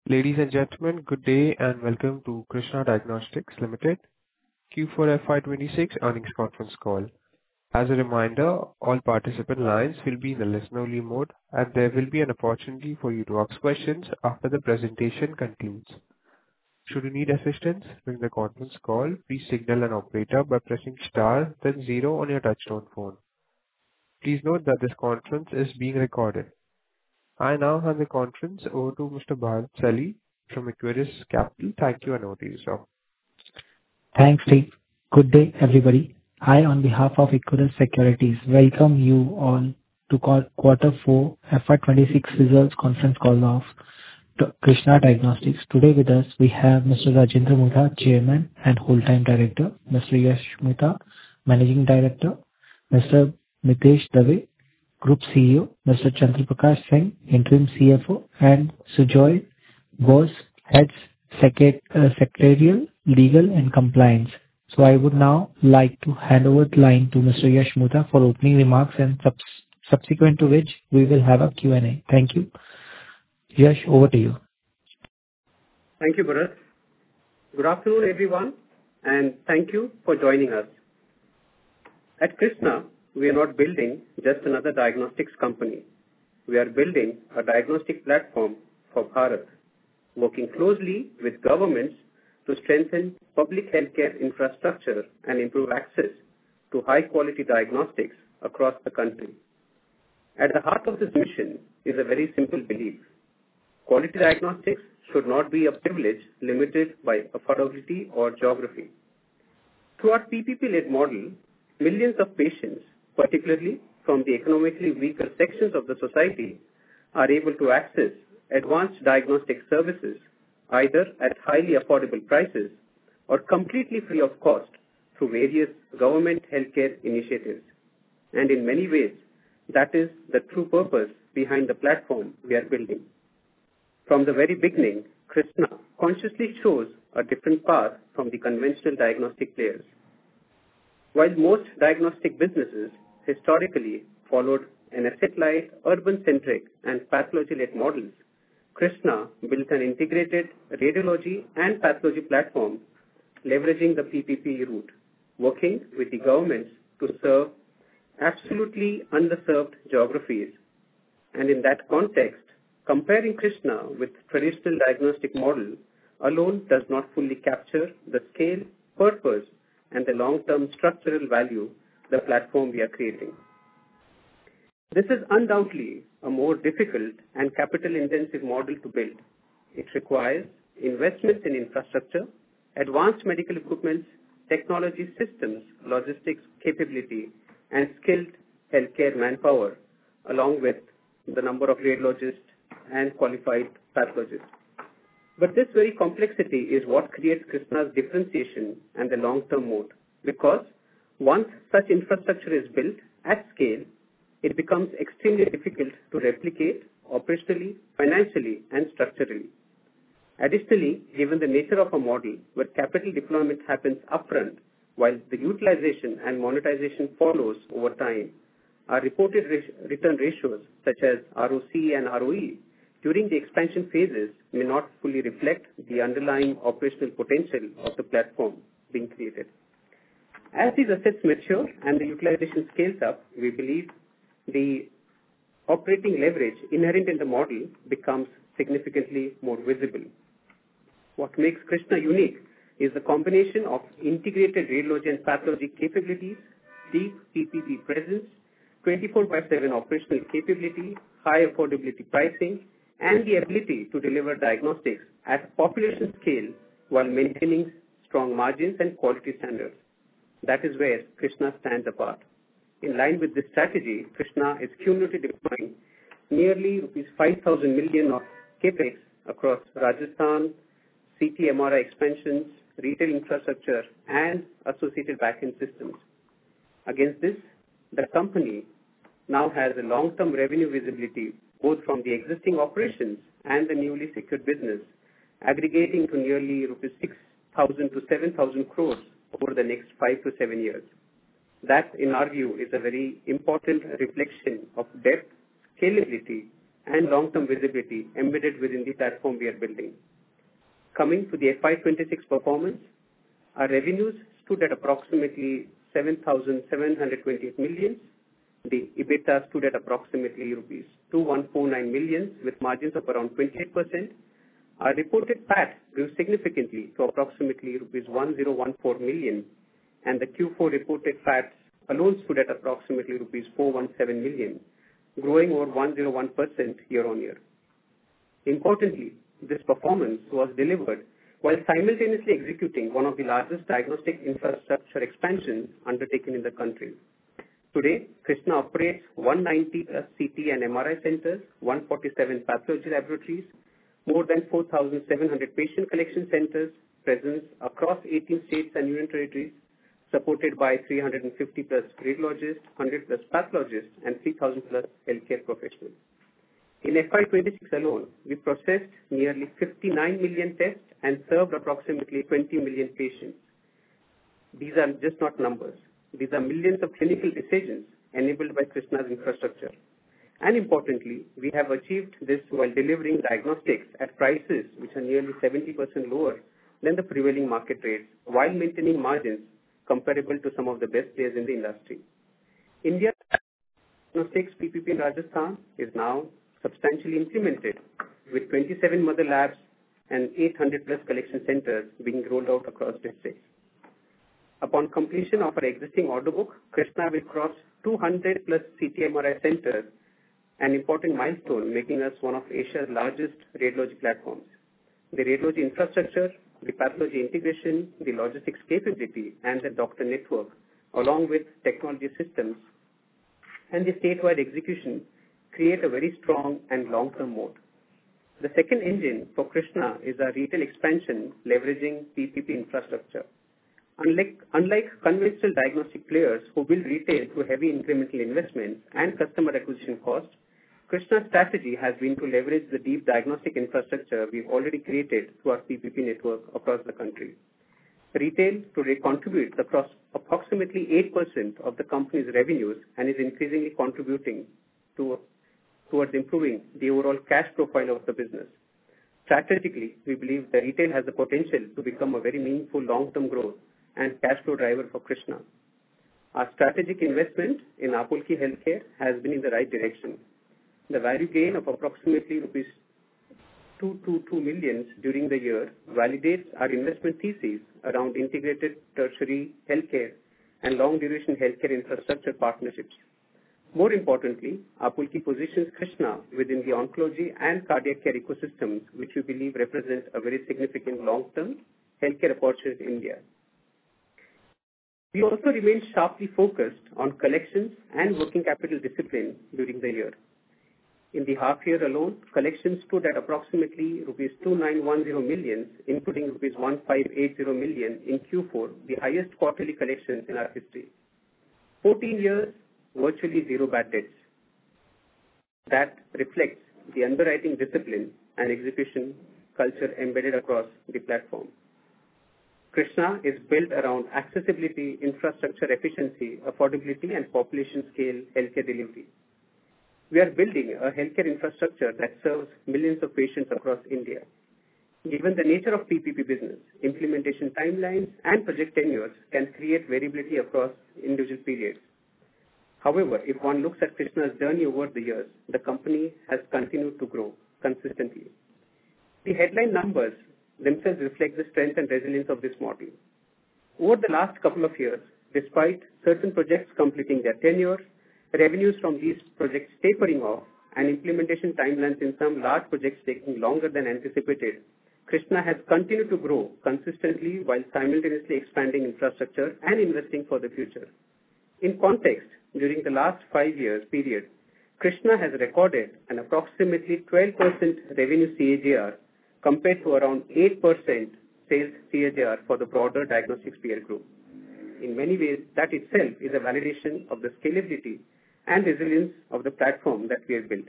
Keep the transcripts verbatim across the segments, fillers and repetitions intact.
Ladies and gentlemen, good day and welcome to Krishna Diagnostics Limited Q four F Y twenty-six earnings conference call. As a reminder, all participant lines will be in a listen-only mode, and there will be an opportunity for you to ask questions after the presentation concludes. Should you need assistance during the conference call, please signal an operator by pressing star then zero on your touchtone phone. Please note that this conference is being recorded. I now hand the conference over to Mister Bharat Celly from Equirus Capital. Thank you, and over to you, sir. Thanks, Steve. Good day, everybody. I, on behalf of Equirus Securities, welcome you all to call quarter four F Y twenty-six results conference call of T- Krishna Diagnostics. Today with us, we have Mister Rajendra Mutha, Chairman and Whole-Time Director, Mister Yash Mutha, Managing Director, Mister Mitesh Dave, Group C E O, Mister Chandra Prakash Singh, Interim C F O, and Sujoy Bose, Heads Secret- uh, Secretarial, Legal and Compliance. So I would now like to hand over the line to Mister Yash Mutha for opening remarks, and subs- subsequent to which we will have a Q and A. Thank you. Yash, over to you. Thank you, Bharat. Good afternoon, everyone, and thank you for joining us. At Krishna, we are not building just another diagnostics company. We are building a diagnostic platform for Bharat, working closely with governments to strengthen public healthcare infrastructure and improve access to high-quality diagnostics across the country. At the heart of this mission is a very simple belief. Quality diagnostics should not be a privilege limited by affordability or geography. Through our P P P-led model, millions of patients, particularly from the economically weaker sections of the society, are able to access advanced diagnostic services either at highly affordable prices or completely free of cost through various government healthcare initiatives. And in many ways, that is the true purpose behind the platform we are building. From the very beginning, Krishna consciously chose a different path from the conventional diagnostic players. While most diagnostic businesses historically followed an asset-light, urban-centric, and pathology-led models, Krishna built an integrated radiology and pathology platform leveraging the P P P route, working with the governments to serve absolutely underserved geographies. And in that context, comparing Krishna with traditional diagnostic model alone does not fully capture the scale, purpose, and the long-term structural value the platform we are creating. This is undoubtedly a more difficult and capital-intensive model to build. It requires investments in infrastructure, advanced medical equipment, technology systems, logistics capability, and skilled healthcare manpower, along with the number of radiologists and qualified pathologists. But this very complexity is what creates Krishna's differentiation and the long-term moat, because once such infrastructure is built at scale, it becomes extremely difficult to replicate operationally, financially, and structurally. Additionally, given the nature of a model where capital deployment happens upfront, while the utilization and monetization follows over time, our reported re- return ratios such as R O C and R O E during the expansion phases may not fully reflect the underlying operational potential of the platform being created. As these assets mature and the utilization scales up, we believe the operating leverage inherent in the model becomes significantly more visible. What makes Krishna unique is the combination of integrated radiology and pathology capabilities, deep P P P presence, twenty-four by seven operational capability, high affordability pricing, and the ability to deliver diagnostics at population scale while maintaining strong margins and quality standards. That is where Krishna stands apart. In line with this strategy, Krishna is cumulatively deploying nearly rupees five thousand million of capex across Rajasthan, C T M R I expansions, retail infrastructure, and associated backend systems. Against this, the company now has a long-term revenue visibility both from the existing operations and the newly secured business, aggregating to nearly rupees six thousand to seven thousand crores over the next five to seven years. That, in our view, is a very important reflection of depth, scalability, and long-term visibility embedded within the platform we are building. Coming to the F Y twenty-six performance, our revenues stood at approximately seven thousand seven hundred twenty-eight million. The EBITDA stood at approximately rupees two thousand one hundred forty-nine million with margins of around twenty-eight percent. Our reported P A T grew significantly to approximately rupees one thousand fourteen million, and the Q four reported P A T alone stood at approximately rupees four hundred seventeen million, growing over one hundred one percent year-on-year. Importantly, this performance was delivered while simultaneously executing one of the largest diagnostic infrastructure expansions undertaken in the country. Today, Krsnaa operates one hundred ninety plus C T and M R I centers, one hundred forty-seven pathology laboratories, more than four thousand seven hundred patient collection centers, presence across eighteen states and union territories, supported by three hundred fifty plus radiologists, one hundred plus pathologists, and three thousand plus healthcare professionals. In F Y twenty-six alone, we processed nearly fifty-nine million tests and served approximately twenty million patients. These are just not numbers. These are millions of clinical decisions enabled by Krsnaa's infrastructure. And importantly, we have achieved this while delivering diagnostics at prices which are nearly seventy percent lower than the prevailing market rates, while maintaining margins comparable to some of the best players in the industry. India's diagnostics P P P in Rajasthan is now substantially implemented, with twenty-seven mother labs and eight hundred plus collection centers being rolled out across districts. Upon completion of our existing order book, Krsnaa will cross two hundred plus C T M R I centers, an important milestone, making us one of Asia's largest radiology platforms. The radiology infrastructure, the pathology integration, the logistics capability, and the doctor network, along with technology systems and the statewide execution, create a very strong and long-term moat. The second engine for Krsnaa is our retail expansion leveraging P P P infrastructure. Unlike, unlike conventional diagnostic players who build retail through heavy incremental investments and customer acquisition costs, Krsnaa's strategy has been to leverage the deep diagnostic infrastructure we've already created through our P P P network across the country. Retail today contributes across approximately eight percent of the company's revenues and is increasingly contributing to, towards improving the overall cash profile of the business. Strategically, we believe the retail has the potential to become a very meaningful long-term growth and cash flow driver for Krsnaa. Our strategic investment in Apulki Healthcare has been in the right direction. The value gain of approximately rupees two hundred twenty-two million during the year validates our investment thesis around integrated tertiary healthcare and long-duration healthcare infrastructure partnerships. More importantly, Apulki positions Krsnaa within the oncology and cardiac care ecosystems, which we believe represents a very significant long-term healthcare opportunity in India. We also remain sharply focused on collections and working capital discipline during the year. In the half year alone, collections stood at approximately rupees two thousand nine hundred ten million, including rupees one thousand five hundred eighty million in Q four, the highest quarterly collections in our history. fourteen years, virtually zero bad debts. That reflects the underwriting discipline and execution culture embedded across the platform. Krsnaa is built around accessibility, infrastructure efficiency, affordability, and population scale healthcare delivery. We are building a healthcare infrastructure that serves millions of patients across India. Given the nature of P P P business, implementation timelines and project tenures can create variability across individual periods. However, if one looks at Krsnaa's journey over the years, the company has continued to grow consistently. The headline numbers themselves reflect the strength and resilience of this model. Over the last couple of years, despite certain projects completing their tenure, revenues from these projects tapering off, and implementation timelines in some large projects taking longer than anticipated, Krsnaa has continued to grow consistently while simultaneously expanding infrastructure and investing for the future. In context, during the last five years period, Krsnaa has recorded an approximately twelve percent revenue C A G R compared to around eight percent sales C A G R for the broader diagnostics peer group. In many ways, that itself is a validation of the scalability and resilience of the platform that we have built.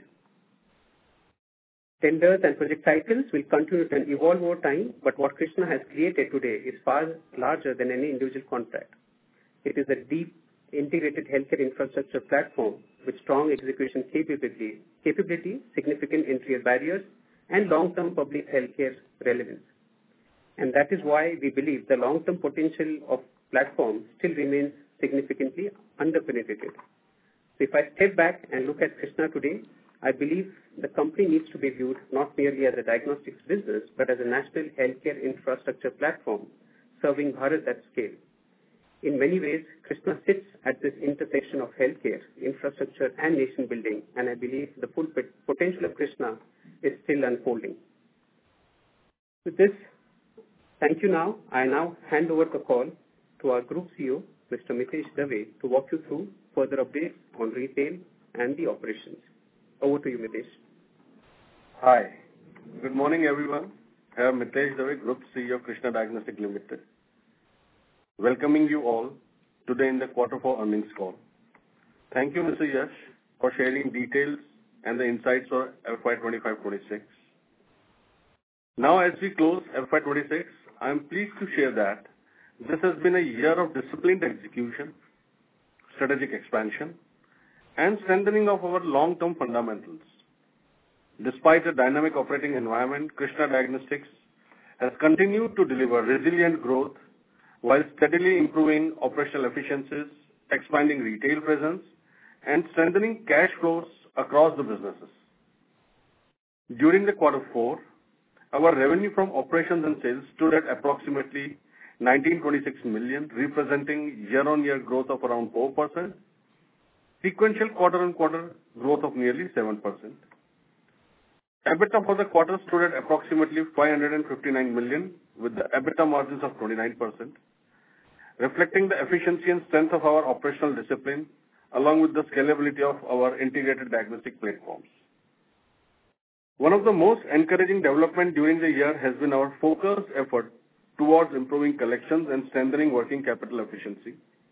Tenders and project cycles will continue to evolve over time, but what Krsnaa has created today is far larger than any individual contract. It is a deep, integrated healthcare infrastructure platform with strong execution capability, capability, significant entry barriers, and long-term public healthcare relevance. And that is why we believe the long-term potential of platform still remains significantly underpenetrated. So if I step back and look at Krsnaa today, I believe the company needs to be viewed not merely as a diagnostics business, but as a national healthcare infrastructure platform serving Bharat at scale. In many ways, Krsnaa sits at this intersection of healthcare, infrastructure, and nation building, and I believe the full potential of Krsnaa is still unfolding. With this, thank you now. I now hand over the call to our Group C E O, Mister Mitesh Dave, to walk you through further updates on retail and the operations. Over to you, Mitesh. Hi. Good morning, everyone. I am Mitesh Dave, Group C E O of Krsnaa Diagnostics Limited. Welcoming you all today in the quarter four earnings call. Thank you, Mister Yash, for sharing details and the insights for F Y twenty-five twenty-six. Now, as we close F Y twenty-six, I am pleased to share that this has been a year of disciplined execution, strategic expansion, and strengthening of our long-term fundamentals. Despite a dynamic operating environment, Krsnaa Diagnostics has continued to deliver resilient growth while steadily improving operational efficiencies, expanding retail presence, and strengthening cash flows across the businesses. During the quarter four, our revenue from operations and sales stood at approximately nineteen twenty-six million, representing year-on-year growth of around four percent, sequential quarter-on-quarter growth of nearly seven percent. EBITDA for the quarter stood at approximately five hundred fifty-nine million, with the EBITDA margins of twenty-nine percent, reflecting the efficiency and strength of our operational discipline, along with the scalability of our integrated diagnostic platforms. One of the most encouraging developments during the year has been our focused effort towards improving collections and strengthening working capital efficiency.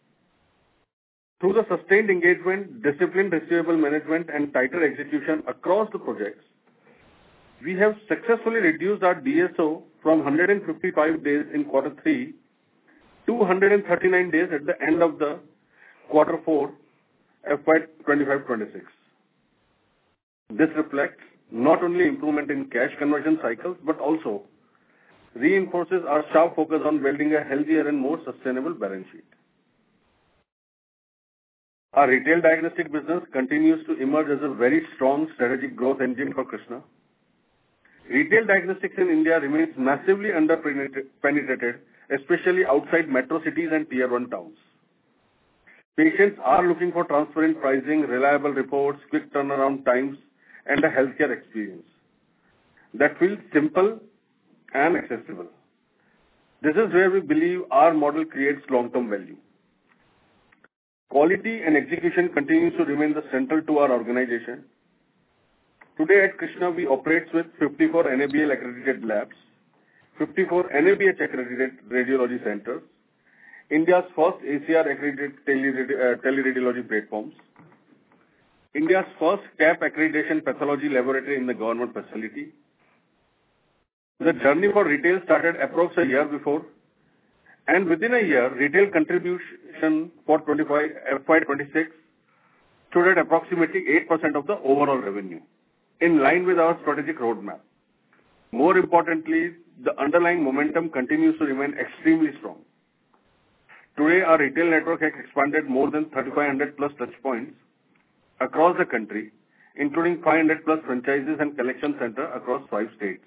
Through the sustained engagement, disciplined receivable management, and tighter execution across the projects, we have successfully reduced our D S O from one hundred fifty-five days in quarter three to one hundred thirty-nine days at the end of the quarter four F Y twenty-five twenty-six. This reflects not only improvement in cash conversion cycles, but also reinforces our sharp focus on building a healthier and more sustainable balance sheet. Our retail diagnostic business continues to emerge as a very strong strategic growth engine for Krsnaa. Retail diagnostics in India remains massively under-penetrated, especially outside metro cities and tier one towns. Patients are looking for transparent pricing, reliable reports, quick turnaround times, and a healthcare experience that feels simple and accessible. This is where we believe our model creates long-term value. Quality and execution continues to remain the central to our organization. Today at Krsnaa, we operate with fifty-four N A B L accredited labs, fifty-four N A B H accredited radiology centers, India's first A C R accredited teleradiology platforms, India's first C A P accreditation pathology laboratory in the government facility. The journey for retail started approx a year before, and within a year, retail contribution for F Y twenty-six stood at approximately eight percent of the overall revenue, in line with our strategic roadmap. More importantly, the underlying momentum continues to remain extremely strong. Today, our retail network has expanded more than thirty-five hundred plus touch points across the country, including five hundred plus franchises and collection centers across five states.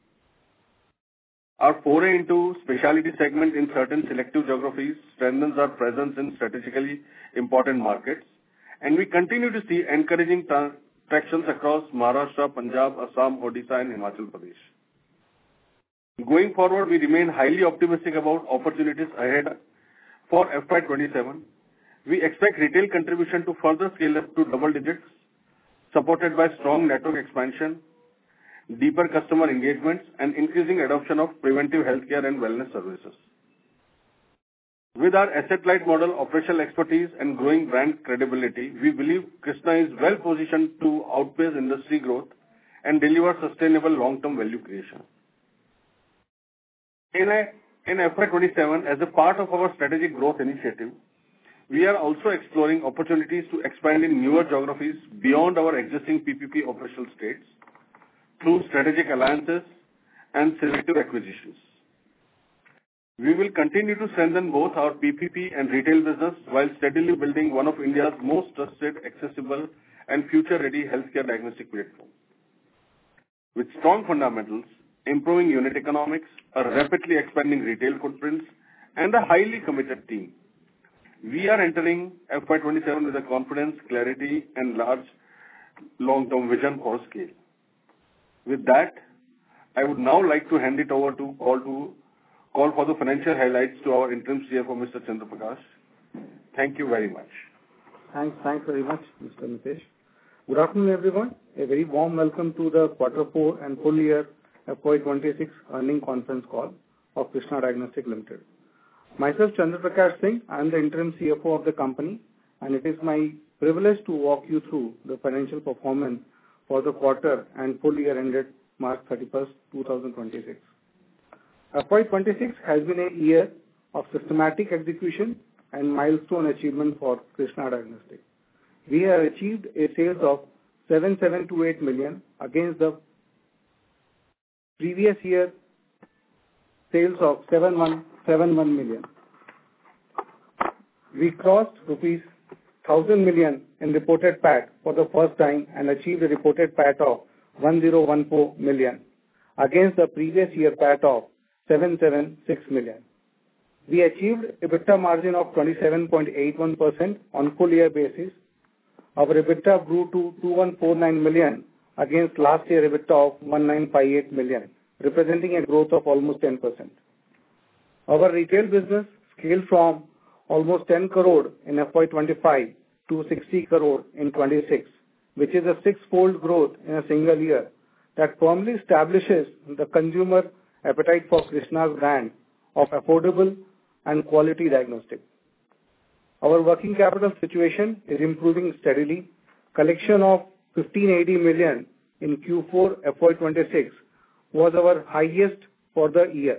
Our foray into specialty segment in certain selective geographies strengthens our presence in strategically important markets, and we continue to see encouraging tra- tractions across Maharashtra, Punjab, Assam, Odisha, and Himachal Pradesh. Going forward, we remain highly optimistic about opportunities ahead for F Y twenty-seven. We expect retail contribution to further scale up to double digits, supported by strong network expansion, deeper customer engagements, and increasing adoption of preventive healthcare and wellness services. With our asset-light model, operational expertise, and growing brand credibility, we believe Krsnaa is well positioned to outpace industry growth and deliver sustainable long-term value creation. In, a, in F Y twenty-seven, as a part of our strategic growth initiative, we are also exploring opportunities to expand in newer geographies beyond our existing P P P operational states through strategic alliances and selective acquisitions. We will continue to strengthen both our P P P and retail business while steadily building one of India's most trusted, accessible, and future-ready healthcare diagnostic platform. With strong fundamentals, improving unit economics, a rapidly expanding retail footprints, and a highly committed team, we are entering F Y twenty-seven with a confidence, clarity, and large long-term vision for scale. With that, I would now like to hand it over to call to call for the financial highlights to our interim C F O, Mister Chandra Prakash. Thank you very much. Thanks, thanks very much, Mister Mitesh. Good afternoon, everyone. A very warm welcome to the Quarter Four and Full Year F Y twenty-six Earnings Conference Call of Krsnaa Diagnostics Limited. Myself, Chandra Prakash Singh, I am the interim C F O of the company, and it is my privilege to walk you through the financial performance for the quarter and full year ended March thirty-first, twenty twenty-six. F Y twenty-six has been a year of systematic execution and milestone achievement for Krsnaa Diagnostics. We have achieved a sales of seven thousand seven hundred twenty-eight million against the previous year sales of seven thousand one hundred seventy-one million. We crossed rupees one thousand million in reported P A T for the first time and achieved a reported P A T of one thousand fourteen million against the previous year P A T of seven thousand seven hundred six million. We achieved EBITDA margin of twenty-seven point eight one percent on full year basis. Our EBITDA grew to two thousand one hundred forty-nine million against last year EBITDA of one thousand nine hundred fifty-eight million, representing a growth of almost ten percent. Our retail business scaled from almost ten crore in F Y twenty-five to sixty crore in twenty-six, which is a six-fold growth in a single year that firmly establishes the consumer appetite for Krsnaa's brand of affordable and quality diagnostic. Our working capital situation is improving steadily. Collection of fifteen eighty million in Q four F Y twenty-six was our highest for the year.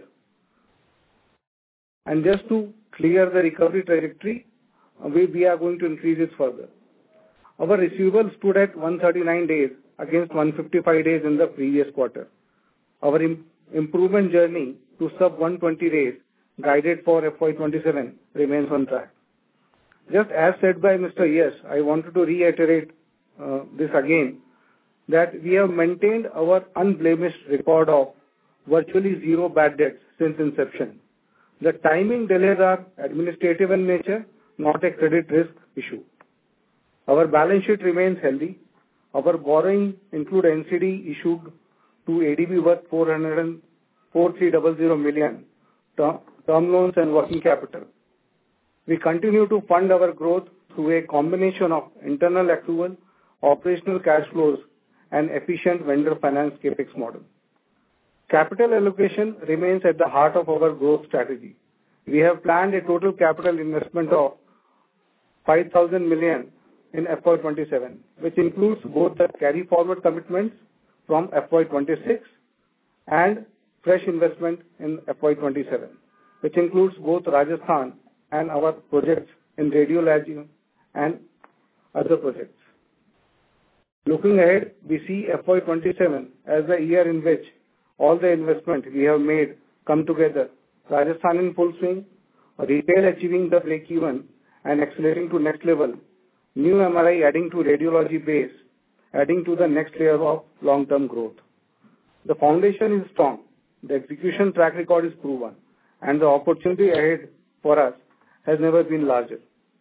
And just to clear the recovery trajectory, we, we are going to increase it further. Our receivables stood at one hundred thirty-nine days against one hundred fifty-five days in the previous quarter. Our im- improvement journey to sub one hundred twenty days guided for F Y twenty-seven remains on track. Just as said by Mister Yash, I wanted to reiterate uh, this again, that we have maintained our unblemished record of virtually zero bad debts since inception. The timing delays are administrative in nature, not a credit risk issue. Our balance sheet remains healthy. Our borrowing include N C D issued to A D B worth four hundred four thousand three hundred million, term, term loans and working capital. We continue to fund our growth through a combination of internal accrual, operational cash flows, and efficient vendor finance capex model. Capital allocation remains at the heart of our growth strategy. We have planned a total capital investment of five thousand million in F Y twenty-seven, which includes both the carry forward commitments from F Y twenty-six and fresh investment in F Y twenty-seven, which includes both Rajasthan and our projects in radiology and other projects. Looking ahead, we see F Y twenty-seven as the year in which all the investment we have made come together. Rajasthan in full swing, retail achieving the break-even and accelerating to next level, new M R I adding to radiology base, adding to the next layer of long-term growth. The foundation is strong, the execution track record is proven, and the opportunity ahead for us has never been larger.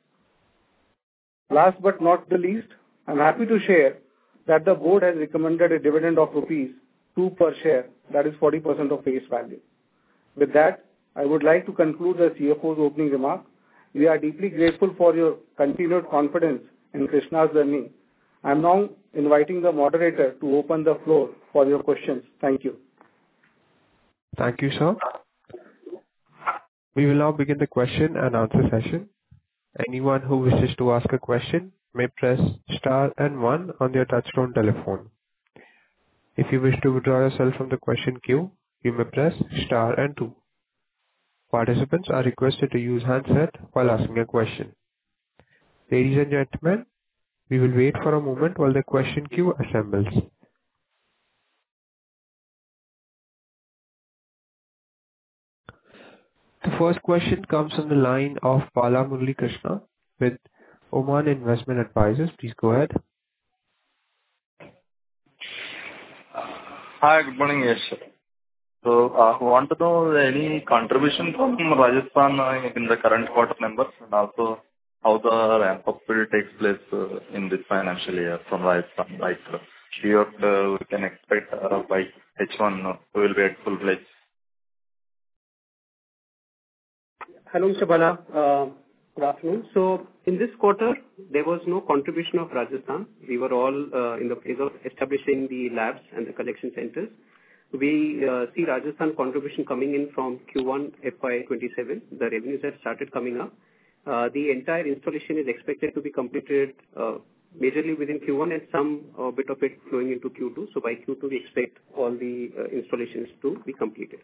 Last but not the least, I am happy to share that the board has recommended a dividend of rupees two per share, that is forty percent of face value. With that, I would like to conclude the C F O's opening remark. We are deeply grateful for your continued confidence in Krsnaa's journey. I am now inviting the moderator to open the floor for your questions. Thank you. Thank you, sir. We will now begin the question and answer session. Anyone who wishes to ask a question may press star and one on their touchtone telephone. If you wish to withdraw yourself from the question queue, you may press star and two. Participants are requested to use handset while asking a question. Ladies and gentlemen, we will wait for a moment while the question queue assembles. The first question comes from the line of Bala Murali Krishna with Oman Investment Advisors. Please go ahead. Hi, good morning, Yash. So, uh, I want to know any contribution from Rajasthan uh, in the current quarter numbers, and also how the ramp-up will take place uh, in this financial year from Rajasthan. Like, uh, we have, uh, we can expect uh, by H one, uh, we will be at full pledge. Hello, Mister Bala. Uh, Good afternoon. So in this quarter, there was no contribution of Rajasthan. We were all uh, in the phase of establishing the labs and the collection centers. We uh, see Rajasthan contribution coming in from Q one F Y twenty-seven. The revenues have started coming up. Uh, The entire installation is expected to be completed uh, majorly within Q one and some uh, bit of it flowing into Q two. So by Q two, we expect all the uh, installations to be completed.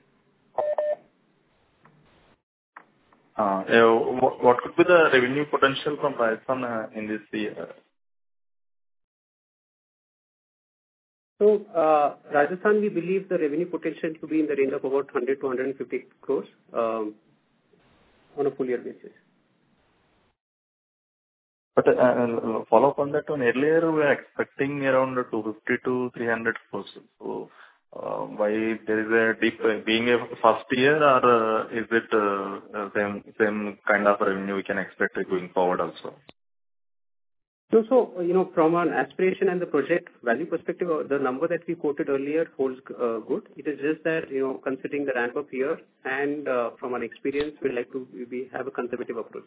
Uh, uh, What what could be the revenue potential from Rajasthan uh, in this year? So, uh, Rajasthan, we believe the revenue potential to be in the range of about one hundred to one hundred fifty crores um, on a full year basis. But uh, uh, follow up on that one, earlier we were expecting around two hundred fifty to three hundred crores. So, uh, why there is a deep, uh, being a first year, or uh, is it uh, uh, same same kind of revenue we can expect going forward also? So, so you know, from an aspiration and the project value perspective, uh, the number that we quoted earlier holds uh, good. It is just that, you know, considering the ramp up here and uh, from an experience, we'd like to we have a conservative approach.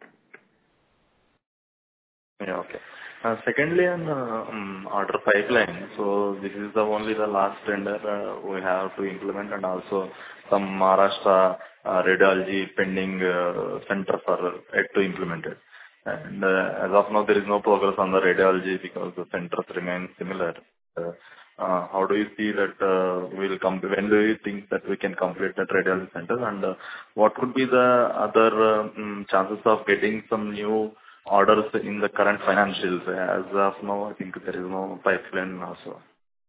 Yeah, okay. Uh, Secondly, on uh, um, order pipeline, so this is the only the last tender uh, we have to implement, and also some Maharashtra uh, radiology pending uh, centers are yet to implement it. And uh, as of now, there is no progress on the radiology because the centers remain similar. Uh, uh, How do you see that uh, we'll come? When do you think that we can complete that radiology center? And uh, what could be the other um, chances of getting some new orders in the current financials? As of now, I think there is no pipeline also.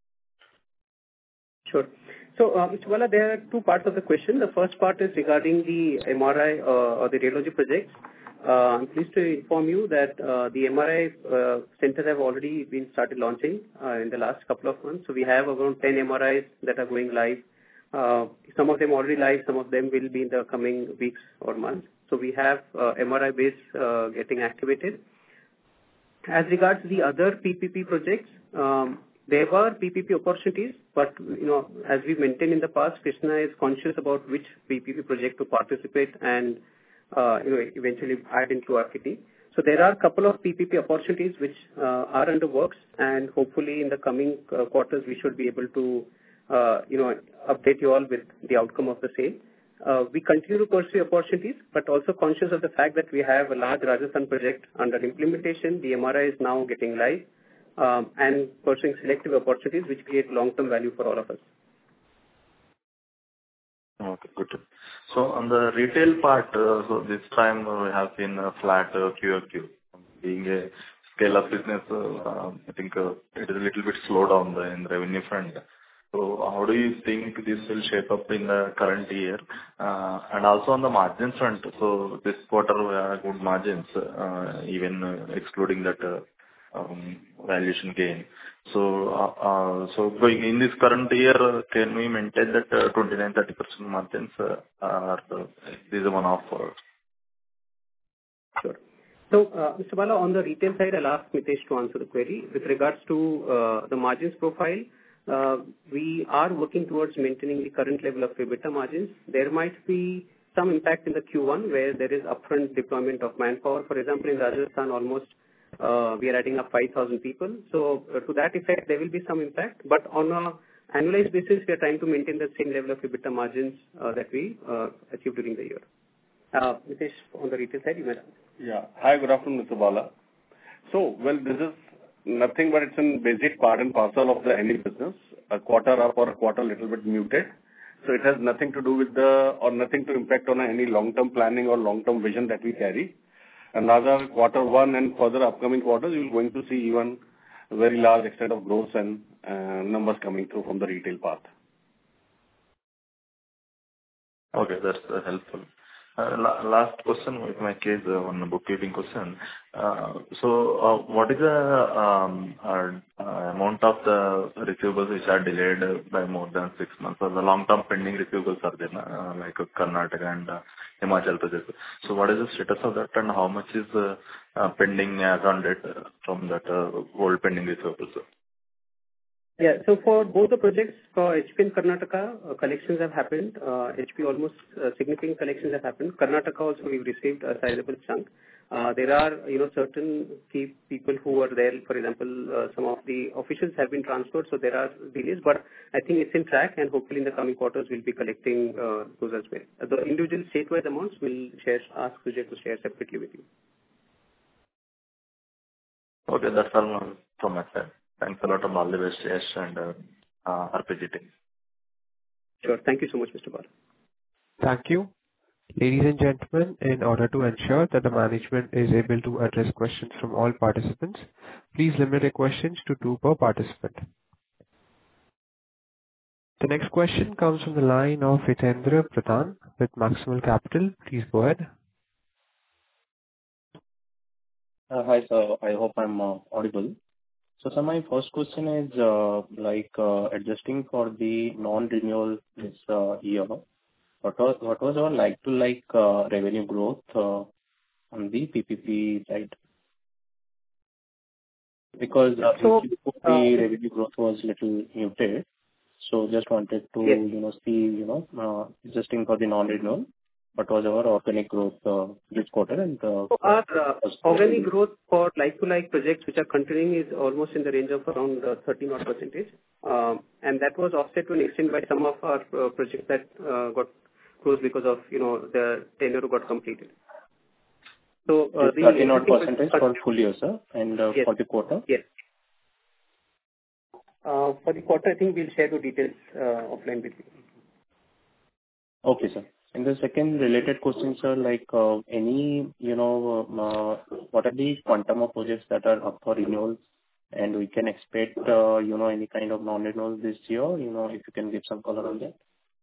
Sure. So, uh, Mister Bala, there are two parts of the question. The first part is regarding the M R I uh, or the radiology projects. Uh, I'm pleased to inform you that uh, the M R I uh, centers have already been started launching uh, in the last couple of months. So we have around ten M R Is that are going live. Uh, some of them already live, some of them will be in the coming weeks or months. So we have uh, M R I base uh, getting activated. As regards the other P P P projects, um, there were P P P opportunities, but you know, as we maintained in the past, Krishna is conscious about which P P P project to participate and uh, you know, eventually add into our kitty. So there are a couple of P P P opportunities which uh, are under works, and hopefully in the coming uh, quarters we should be able to uh, you know, update you all with the outcome of the same. Uh, we continue to pursue opportunities, but also conscious of the fact that we have a large Rajasthan project under implementation. The M R I is now getting live, um, and pursuing selective opportunities which create long-term value for all of us. Okay, good. So on the retail part, uh, so this time uh, we have seen a flat uh, Q O Q. Being a scale-up business, uh, uh, I think uh, it is a little bit slow down the, in the revenue front. So how do you think this will shape up in the current year? Uh, And also on the margin front, so this quarter we have good margins, uh, even uh, excluding that uh, um, valuation gain. So, uh, uh, so going in this current year, uh, can we maintain that uh, twenty-nine to thirty percent margins, uh, or uh, this is a one-off? uh, Sure. So, uh, Mister Bala, on the retail side, I'll ask Mitesh to answer the query. With regards to uh, the margins profile, uh, we are working towards maintaining the current level of EBITDA margins. There might be some impact in the Q one where there is upfront deployment of manpower. For example, in Rajasthan, almost uh, we are adding up five thousand people. So, uh, to that effect, there will be some impact. But on a annualized basis, we are trying to maintain the same level of EBITDA margins uh, that we uh, achieved during the year. Uh, Mitesh, on the retail side, you might. Yeah. Hi, good afternoon, Mister Bala. So, well, this is nothing but it's a basic part and parcel of the any business. A quarter up or a quarter little bit muted. So it has nothing to do with the, or nothing to impact on any long-term planning or long-term vision that we carry. And rather, quarter one and further upcoming quarters, you're going to see even a very large extent of growth and uh, numbers coming through from the retail path. Okay, that's uh, helpful. Uh, la- Last question in my case, uh, one bookkeeping question. Uh, So, uh, what is the um, uh, uh, amount of the receivables which are delayed uh, by more than six months, or the long-term pending receivables are there, uh, like uh, Karnataka and uh, Himachal Pradesh? So what is the status of that, and how much is uh, uh, pending as on date uh, from that uh, old pending receivables? Yeah. So for both the projects, for H P and Karnataka, uh, collections have happened. Uh, H P almost uh, significant collections have happened. Karnataka also we've received a sizable chunk. Uh, there are, you know, certain key people who were there. For example, uh, some of the officials have been transferred, so there are delays. But I think it's in track, and hopefully in the coming quarters we'll be collecting uh, those as well. Uh, the individual state-wise amounts we'll share, ask Sujay to share separately with you. Okay, that's all from my side. Thanks a lot, and all the best, Yash and uh, uh, R P G team. Sure. Thank you so much, Mister Bala. Thank you. Ladies and gentlemen, in order to ensure that the management is able to address questions from all participants, please limit your questions to two per participant. The next question comes from the line of Hitendra Pradhan with Maximal Capital. Please go ahead. Uh, Hi, sir. I hope I'm uh, audible. So, sir, my first question is, uh, like, uh, adjusting for the non-renewal this uh, year, what was what was our like-to-like uh, revenue growth uh, on the P P P side? Because uh, in So, Q four, uh, the revenue growth was little muted. So just wanted to, yes. you know, see, you know, uh, adjusting for the non-renewal, what was our organic growth uh, this quarter and uh, So our uh, first organic growth for like-to-like projects which are continuing is almost in the range of around uh, thirteen odd percentage. Um, and that was offset to an extent by some of our uh, projects that uh, got closed because of, you know, the tenure got completed. So uh, the thirteen odd existing percentage projects- for full year, sir, and uh, Yes. for the quarter? Yes. Uh, For the quarter, I think we'll share the details uh, offline with you. Okay, sir. And the second related question, sir, like, uh, any, you know, uh, uh, what are the quantum of projects that are up for renewal, and we can expect, uh, you know, any kind of non-renewal this year? You know, if you can give some color on that.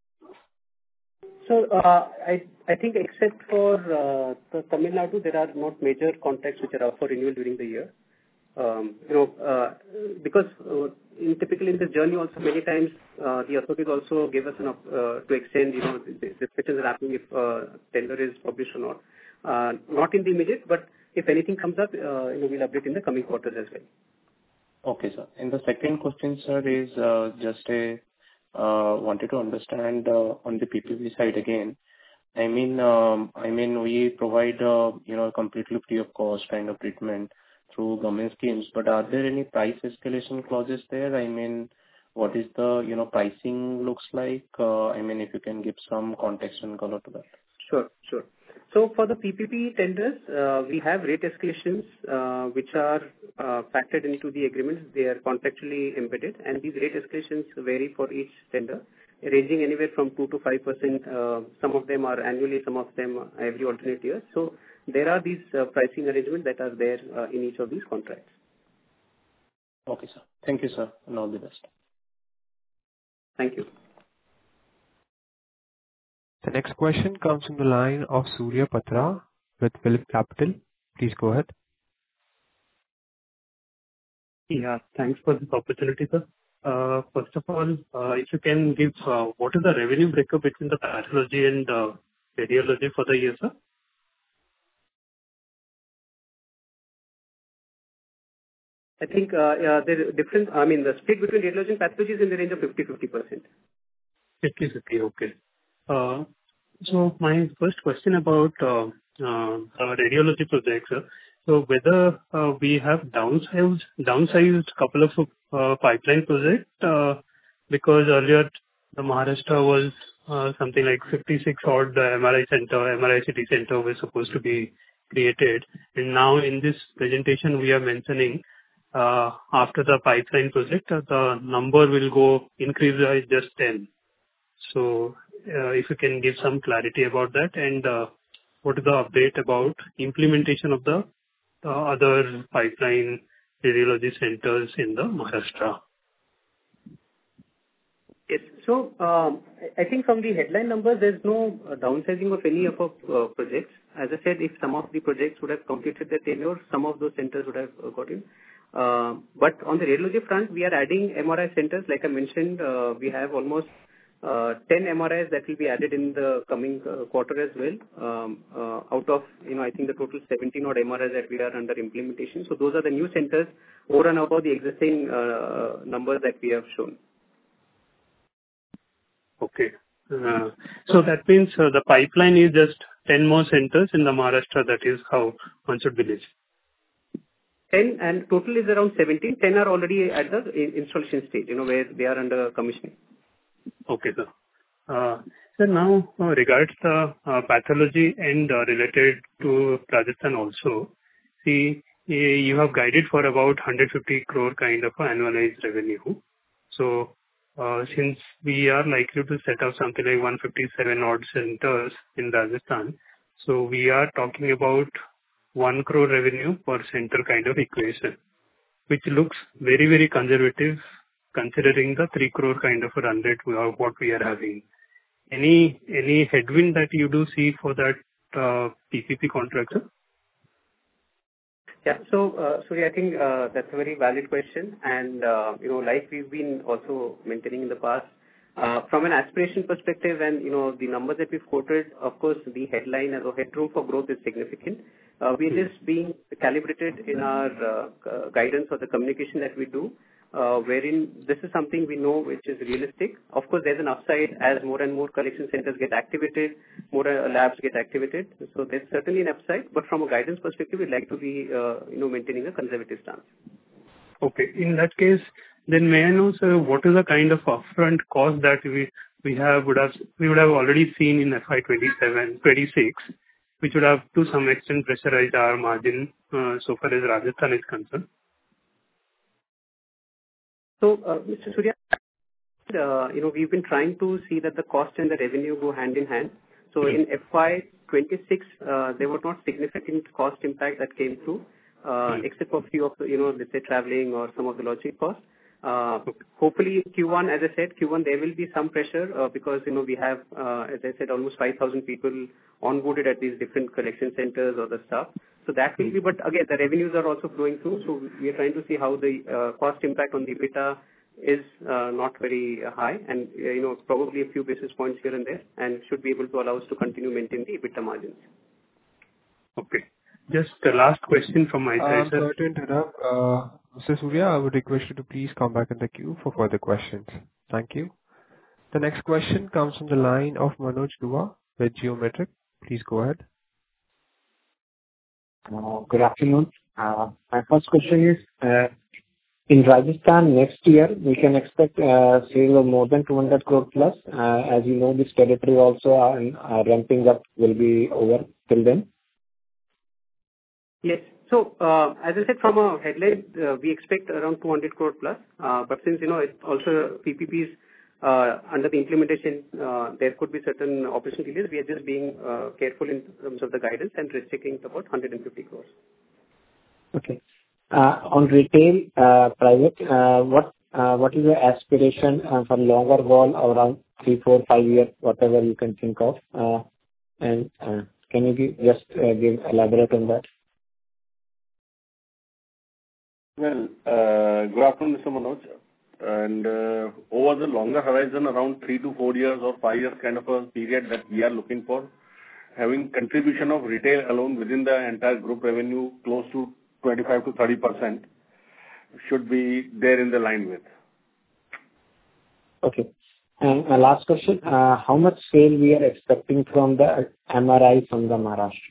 So, uh, I I think except for uh, the Tamil Nadu, there are not major contracts which are up for renewal during the year. Um, You know, uh, because uh, in typically in this journey also many times, uh, the authorities also give us an op- uh, to extend, you know, the the discussions are happening if uh, tender is published or not. Uh, Not in the immediate, but if anything comes up, uh, you know, we'll update in the coming quarters as well. Okay, sir. And the second question, sir, is uh, just a uh, wanted to understand uh, on the P P P side again. I mean, um, I mean, we provide, uh, you know, completely free of cost kind of treatment through government schemes, but are there any price escalation clauses there? I mean, what is the, you know, pricing looks like? Uh, I mean, if you can give some context and color to that. Sure, sure. So for the P P P tenders, uh, we have rate escalations, uh, which are uh, factored into the agreements. They are contractually embedded, and these rate escalations vary for each tender, ranging anywhere from two to five percent. Uh, some of them are annually, some of them every alternate year. So there are these uh, pricing arrangements that are there uh, in each of these contracts. Okay, sir. Thank you, sir, and all the best. Thank you. The next question comes from the line of Surya Patra with Phillip Capital. Please go ahead. Yeah, thanks for this opportunity, sir. Uh, First of all, uh, if you can give uh, what is the revenue breakup between the pathology and uh, radiology for the year, sir? I think uh, uh, the difference, I mean, the split between radiology and pathology is in the range of fifty fifty percent. fifty fifty, okay. Uh, So my first question about uh, uh, our radiology projects, sir. So whether uh, we have downsized downsized couple of uh, pipeline projects, uh, because earlier the Maharashtra was uh, something like fifty-six odd M R I center, M R I C T center was supposed to be created. And now in this presentation, we are mentioning uh, after the pipeline project, uh, the number will go increase by just ten. So, uh, if you can give some clarity about that, and uh, what is the update about implementation of the uh, other pipeline radiology centers in the Maharashtra? Yes. So, um, I I think from the headline numbers, there's no uh, downsizing of any of our uh, projects. As I said, if some of the projects would have completed their tenure, some of those centers would have uh, got in. Uh, But on the radiology front, we are adding M R I centers. Like I mentioned, uh, we have almost uh, ten M R Is that will be added in the coming uh, quarter as well. Um, uh, Out of, you know, I think the total seventeen odd M R Is that we are under implementation. So those are the new centers over and above the existing uh, numbers that we have shown. Okay. Uh, So that means uh, the pipeline is just ten more centers in the Maharashtra. That is how one should believe. ten and total is around seventeen. ten are already at the in- installation stage, you know, where they are under commissioning. Okay, sir. Uh, Sir, now uh, regards the uh, pathology and uh, related to Rajasthan also, see, eh, you have guided for about one hundred fifty crore kind of annualized revenue. So, uh, since we are likely to set up something like one hundred fifty-seven odd centers in Rajasthan, so we are talking about one crore revenue per center kind of equation, which looks very, very conservative considering the three crore kind of a run rate we are- what we are having. Any any headwind that you do see for that uh, P P P contract, sir? Yeah. So, uh, Surya, I think uh, that's a very valid question. And, uh, you know, like we've been also maintaining in the past, uh, from an aspiration perspective and, you know, the numbers that we've quoted, of course, the headline as a headroom for growth is significant. Uh, We're just being calibrated in our uh, uh, guidance or the communication that we do, uh, wherein this is something we know which is realistic. Of course, there's an upside as more and more collection centers get activated, more uh, labs get activated. So there's certainly an upside, but from a guidance perspective, we'd like to be, uh, you know, maintaining a conservative stance. Okay. In that case, then may I know, sir, what is the kind of upfront cost that we we have would have we would have already seen in F Y twenty-seven, twenty-six, which would have to some extent pressurized our margin uh, so far as Rajasthan is concerned? So, uh, Mister Surya, uh, you know, we've been trying to see that the cost and the revenue go hand in hand. So in F Y twenty-six, uh, there was not significant cost impact that came through, uh, except for a few of the, you know, let's say traveling or some of the logistic costs. Uh, Hopefully Q one, as I said, Q one there will be some pressure uh, because, you know, we have, uh, as I said, almost five thousand people onboarded at these different collection centers or the stuff. So that will be, but again, the revenues are also flowing through. So we are trying to see how the uh, cost impact on the EBITDA is uh, not very uh, high and, uh, you know, probably a few basis points here and there, and should be able to allow us to continue maintain the EBITDA margins. Okay. Just the last question from my side, Um, sir. sorry to interrupt. Uh, Mister Surya, I would request you to please come back in the queue for further questions. Thank you. The next question comes from the line of Manoj Dua with Geometric. Please go ahead. Uh, Good afternoon. Uh, My first question is, uh, in Rajasthan next year, we can expect uh, sales of more than two hundred crore plus. Uh, As you know, this territory also are are ramping up will be over till then. Yes. So, uh, as I said, from a headline, uh, we expect around two hundred crore plus. Uh, But since, you know, it's also P P Ps uh, under the implementation, uh, there could be certain operational delays. We are just being uh, careful in terms of the guidance and restricting to about one hundred fifty crores. Okay. Uh, On retail, uh, private, uh, what uh, what is your aspiration uh, for longer haul around three, four, five years, whatever you can think of? Uh, And uh, can you give just uh, give elaborate on that? Well, uh, good afternoon, Mister Manoj. And uh, over the longer horizon, around three to four years or five years kind of a period that we are looking for, having contribution of retail alone within the entire group revenue close to twenty-five to thirty percent should be there in the line with. Okay. And uh, last question, uh, how much sale we are expecting from the M R I from the Maharashtra?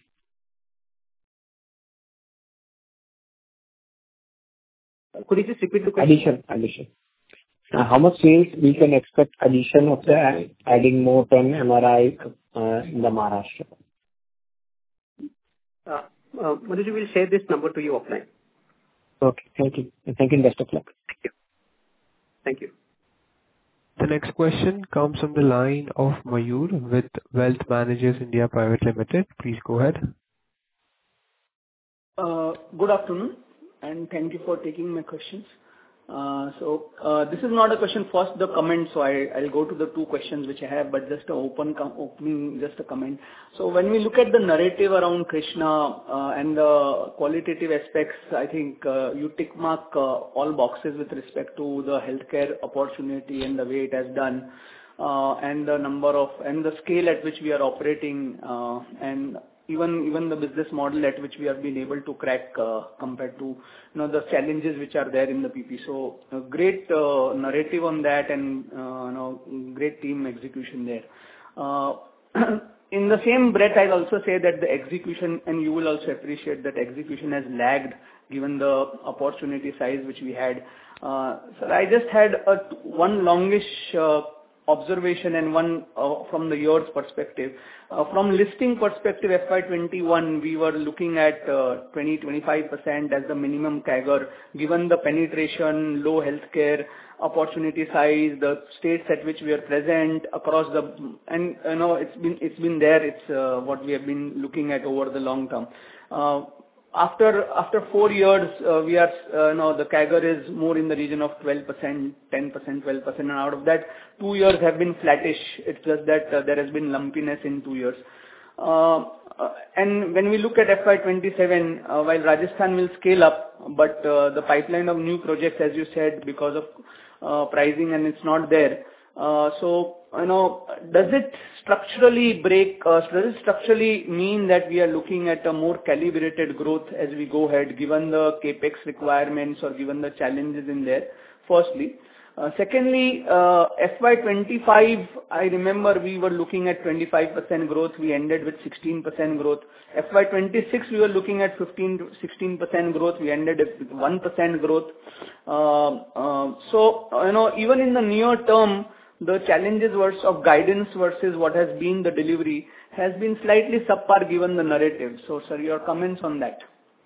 Could you just repeat the question? Addition, addition. Uh, How much sales we can expect addition of the uh, adding more ten M R I uh, in the Maharashtra? Uh, uh, Manoj, we will share this number to you offline. Okay. Thank you. And thank you and best of luck. Thank you. Thank you. The next question comes from the line of Mayur with Wealth Managers India Private Limited. Please go ahead. Uh, Good afternoon, and thank you for taking my questions. Uh, So, uh, this is not a question, first the comment, so I, I'll go to the two questions which I have, but just a open com- opening, just a comment. So when we look at the narrative around Krishna, uh, and the qualitative aspects, I think, uh, you tick mark uh, all boxes with respect to the healthcare opportunity and the way it has done, uh, and the number of, and the scale at which we are operating, uh, and even even the business model at which we have been able to crack, uh, compared to, you know, the challenges which are there in the P P. So a great uh, narrative on that, and uh, you know, great team execution there. Uh, in the same breath, I'll also say that the execution, and you will also appreciate that execution has lagged given the opportunity size which we had. Uh, so I just had a one longish uh, observation and one uh, from the year's perspective. Uh, From listing perspective, F Y twenty-one, we were looking at uh, twenty to twenty-five percent as the minimum C A G R, given the penetration, low healthcare opportunity size, the states at which we are present across the... And, you know, it's been, it's been there. It's uh, what we have been looking at over the long term. Uh, After after four years, uh, we are, uh, you know, the C A G R is more in the region of twelve percent, ten percent, twelve percent, and out of that, two years have been flattish. It's just that uh, there has been lumpiness in two years. Uh, uh, and when we look at F Y twenty-seven, uh, while Rajasthan will scale up, but uh, the pipeline of new projects, as you said, because of uh, pricing, and it's not there. Uh, so, you know, does it structurally break, uh, does it structurally mean that we are looking at a more calibrated growth as we go ahead, given the CapEx requirements or given the challenges in there, firstly? Uh, secondly, uh, F Y twenty-five, I remember we were looking at twenty-five percent growth, we ended with sixteen percent growth. F Y twenty-six, we were looking at fifteen to sixteen percent growth, we ended with one percent growth. Uh, uh, so, you know, even in the near term, the challenges versus of guidance versus what has been the delivery has been slightly subpar given the narrative. So, sir, your comments on that?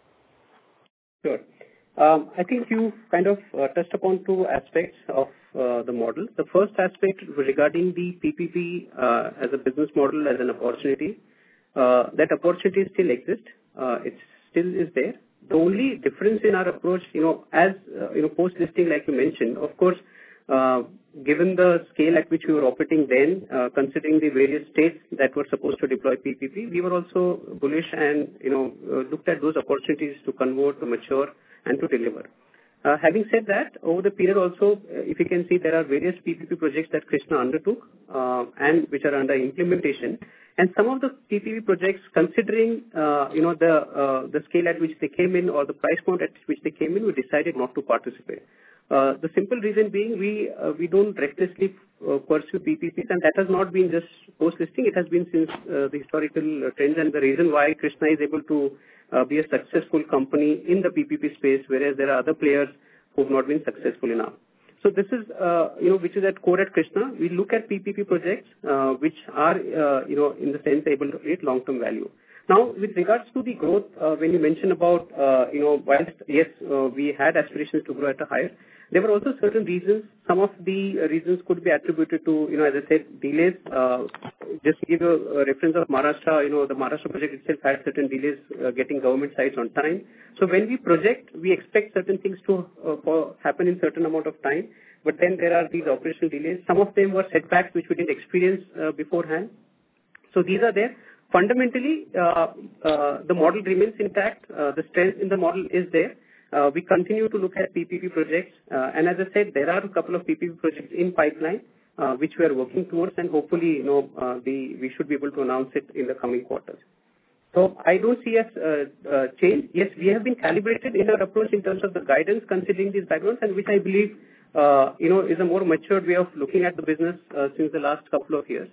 Sure. Um, I think you kind of uh, touched upon two aspects of uh, the model. The first aspect regarding the P P P uh, as a business model, as an opportunity, uh, that opportunity still exists. Uh, it still is there. The only difference in our approach, you know, as uh, you know, post-listing, like you mentioned, of course, uh, given the scale at which we were operating then, uh, considering the various states that were supposed to deploy P P P, we were also bullish and, you know, uh, looked at those opportunities to convert, to mature, and to deliver. Uh, having said that, over the period also, uh, if you can see, there are various P P P projects that Krishna undertook uh, and which are under implementation. And some of the P P P projects, considering uh, you know the uh, the scale at which they came in or the price point at which they came in, we decided not to participate. Uh, the simple reason being we uh, we don't recklessly uh, pursue P P Ps, and that has not been just post-listing. It has been since uh, the historical uh, trends, and the reason why Krishna is able to uh, be a successful company in the P P P space, whereas there are other players who have not been successful enough. So this is, uh, you know, which is at core at Krishna. We look at P P P projects uh, which are, uh, you know, in the sense able to create long-term value. Now, with regards to the growth, uh, when you mention about, uh, you know, whilst, yes, uh, we had aspirations to grow at a higher, there were also certain reasons. Some of the reasons could be attributed to, you know, as I said, delays. Uh, just to give a, a reference of Maharashtra, you know, the Maharashtra project itself had certain delays uh, getting government sites on time. So when we project, we expect certain things to uh, for happen in certain amount of time. But then there are these operational delays. Some of them were setbacks which we didn't experience uh, beforehand. So these are there. Fundamentally, uh, uh, the model remains intact. Uh, the strength in the model is there. Uh, we continue to look at P P P projects. Uh, and as I said, there are a couple of P P P projects in pipeline, uh, which we are working towards, and hopefully, you know, uh, the, we should be able to announce it in the coming quarters. So I don't see us uh, uh, change. Yes, we have been calibrated in our approach in terms of the guidance, considering these backgrounds, and which I believe, uh, you know, is a more matured way of looking at the business uh, since the last couple of years.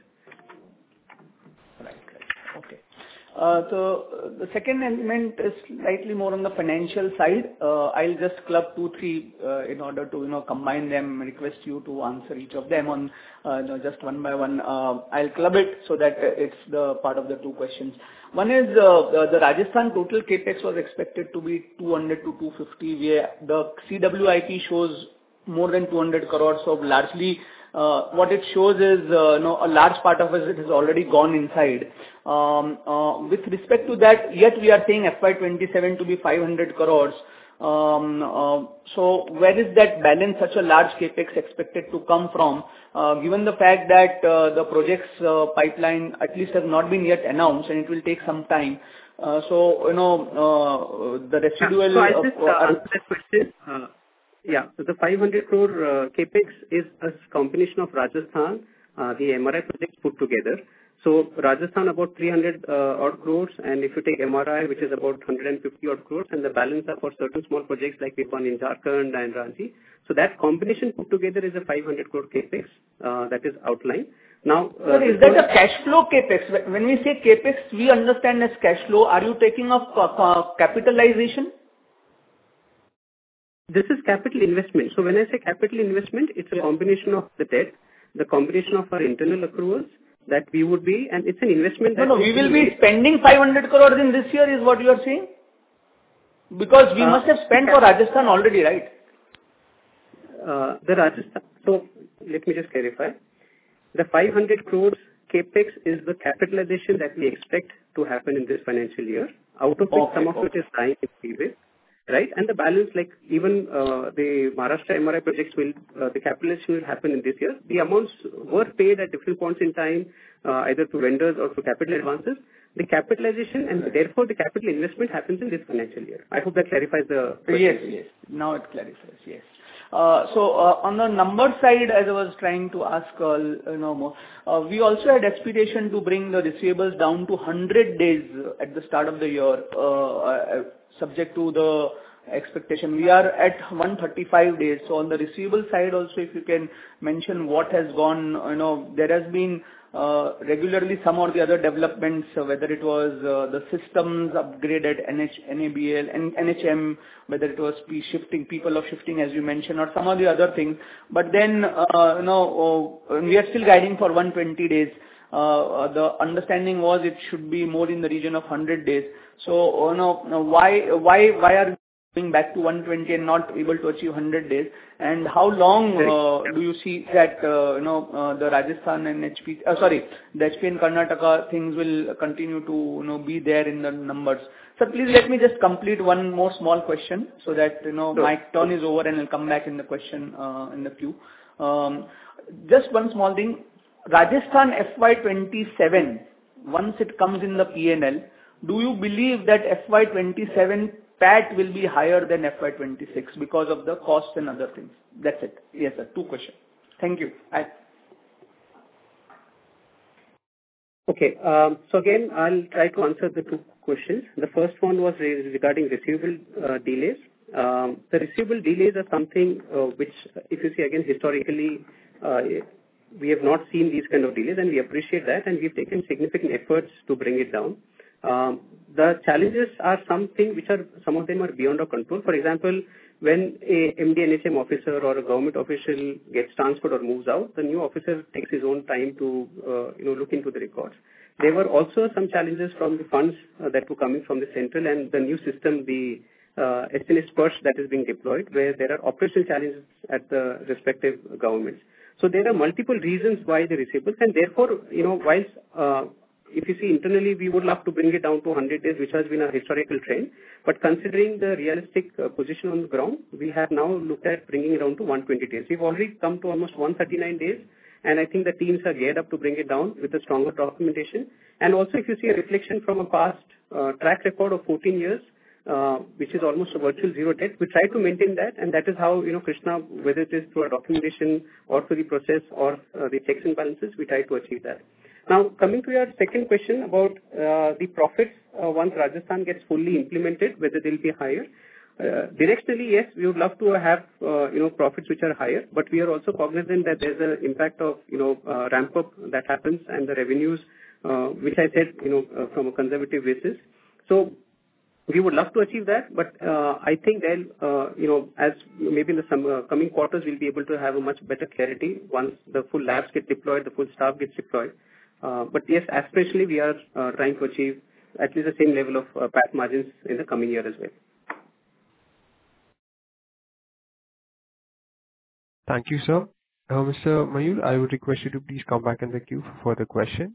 Right. Right. Okay. Uh, So uh, the second element is slightly more on the financial side. Uh, I'll just club two, three uh, in order to, you know, combine them, request you to answer each of them on, uh, you know, just one by one. Uh, I'll club it so that it's the part of the two questions. One is uh, the, the Rajasthan total capex was expected to be two hundred to two fifty, where the C W I P shows more than two hundred crores. So largely, uh, what it shows is, uh, you know, a large part of it has already gone inside. Um, uh, with respect to that, yet we are saying F Y twenty-seven to be five hundred crores. Um, uh, so where is that balance, such a large capex expected to come from, uh, given the fact that uh, the project's uh, pipeline at least has not been yet announced and it will take some time. Uh, so, you know, uh, the residual... So I'll just uh, uh, answer that question. Uh, yeah, so the five hundred crore uh, capex is a combination of Rajasthan, uh, the M R I projects put together. So Rajasthan about three hundred uh, odd crores, and if you take M R I, which is about one hundred fifty odd crores, and the balance are for certain small projects like we've done in Jharkhand and Ranchi. So that combination put together is a five hundred crore capex uh, that is outlined. Now, uh, Sir, is that a cash flow capex? When we say capex, we understand as cash flow. Are you taking of uh, capitalization? This is capital investment. So when I say capital investment, it's a Yeah. combination of the debt, the combination of our internal accruals that we would be, and it's an investment No, that no, we will be spending five hundred crores in this year, is what you are saying? Because we Uh, must have spent for Rajasthan already, right? uh, the Rajasthan. So let me just clarify. The five hundred crores capex is the capitalization that we expect to happen in this financial year, out of which Okay, some of okay. it is lying in previous, right? And the balance, like even uh, the Maharashtra M R I projects will, uh, the capitalization will happen in this year. The amounts were paid at different points in time, uh, either to vendors or to capital advances. The capitalization and therefore the capital investment happens in this financial year. I hope that clarifies the question. Yes, yes. Now it clarifies. Yes. Uh, So, uh, on the number side, as I was trying to ask, uh, you know, more, uh, we also had aspiration to bring the receivables down to one hundred days at the start of the year, uh, uh, subject to the expectation. We are at one hundred thirty-five days. So on the receivable side also, if you can mention what has gone, you know, there has been uh, regularly some or the other developments, uh, whether it was uh, the systems upgraded, N H, N A B L, and N H M, whether it was P shifting, people of shifting, as you mentioned, or some of the other things. But then, uh, you know, uh, we are still guiding for one hundred twenty days. Uh, the understanding was it should be more in the region of one hundred days. So, you know, why, why, why are we going back to one hundred twenty and not able to achieve one hundred days? And how long uh, do you see that, uh, you know, uh, the Rajasthan and H P, uh, sorry, the H P and Karnataka things will continue to, you know, be there in the numbers? So please let me just complete one more small question so that, you know, Sure. my turn is over and I'll come back in the question, uh, in the queue. Um, just one small thing. Rajasthan F Y twenty-seven, once it comes in the P and L, do you believe that F Y twenty-seven P A T will be higher than F Y twenty-six because of the cost and other things? That's it. Yes, sir. Two questions. Thank you. I- Okay. um, So again, I'll try to answer the two questions. The first one was re- regarding receivable uh, delays. Um, The receivable delays are something uh, which, if you see again, historically, uh, we have not seen these kind of delays, and we appreciate that, and we've taken significant efforts to bring it down. Um, The challenges are something which are, some of them are beyond our control. For example, when a M D N H M officer or a government official gets transferred or moves out, the new officer takes his own time to, uh, you know, look into the records. There were also some challenges from the funds uh, that were coming from the central and the new system, the uh, S N S Sparsh that is being deployed, where there are operational challenges at the respective governments. So there are multiple reasons why the receivables, and therefore, you know, whilst uh, if you see internally, we would love to bring it down to one hundred days, which has been a historical trend. But considering the realistic uh, position on the ground, we have now looked at bringing it down to one hundred twenty days. We've already come to almost one hundred thirty-nine days, and I think the teams are geared up to bring it down with a stronger documentation. And also, if you see a reflection from a past uh, track record of fourteen years, uh, which is almost a virtual zero debt, we try to maintain that, and that is how, you know, Krishna, whether it is through our documentation or through the process or uh, the checks and balances, we try to achieve that. Now, coming to your second question about uh, the profits uh, once Rajasthan gets fully implemented, whether they'll be higher. Uh, directionally, yes, we would love to have, uh, you know, profits which are higher, but we are also cognizant that there's an impact of, you know, uh, ramp up that happens and the revenues, uh, which I said, you know, uh, from a conservative basis. So we would love to achieve that, but uh, I think then, uh, you know, as maybe in the some, uh, coming quarters, we'll be able to have a much better clarity once the full labs get deployed, the full staff gets deployed. Uh, but yes, aspirationally, we are uh, trying to achieve at least the same level of uh, P A T margins in the coming year as well. Thank you, sir. Uh, Mister Mayur, I would request you to please come back in the queue for further questions.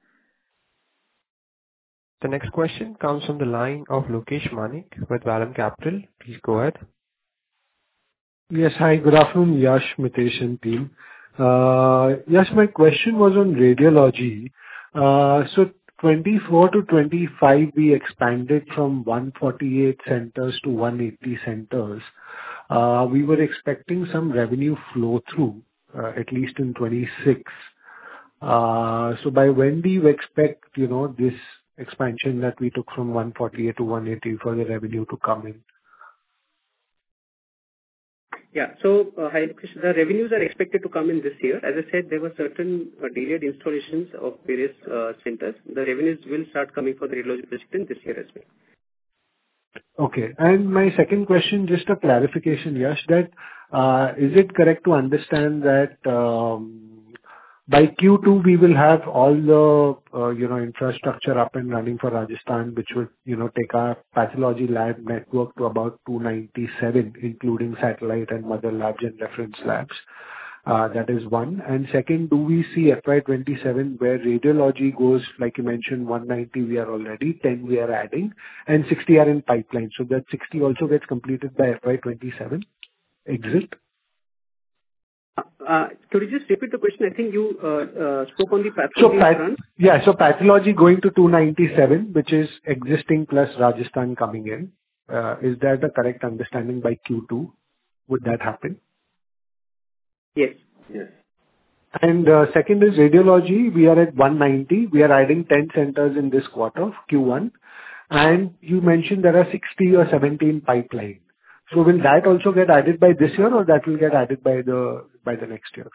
The next question comes from the line of Lokesh Manik with Vallum Capital. Please go ahead. Yes. Hi, good afternoon, Yash, Mitesh, and team. Uh, Yash, my question was on radiology. Uh, So twenty-four to twenty-five, we expanded from one forty-eight centers to one eighty centers. Uh, We were expecting some revenue flow through, uh, at least in twenty-six. Uh, So by when do you expect, you know, this expansion that we took from one forty-eight to one eighty for the revenue to come in? Yeah. So, uh, hi, Krish. The revenues are expected to come in this year. As I said, there were certain uh, delayed installations of various uh, centers. The revenues will start coming for the radiology project in this year as well. Okay. And my second question, just a clarification, Yash, that uh, is it correct to understand that um, by Q two, we will have all the, uh, you know, infrastructure up and running for Rajasthan, which would, you know, take our pathology lab network to about two ninety-seven, including satellite and mother labs and reference labs. Uh, That is one. And second, do we see F Y twenty-seven where radiology goes, like you mentioned, one ninety we are already, ten we are adding, and sixty are in pipeline. So that sixty also gets completed by F Y twenty-seven exit? Uh, Could you just repeat the question? I think you uh, uh, spoke on the So pathology path- front. yeah, so pathology going to two ninety-seven, which is existing plus Rajasthan coming in. Uh, Is that the correct understanding by Q two? Would that happen? Yes. Yes. And uh, second is radiology. We are at one ninety. We are adding ten centers in this quarter, Q one. And you mentioned there are sixty or seventy in pipeline. So will that also get added by this year, or that will get added by the by the next year?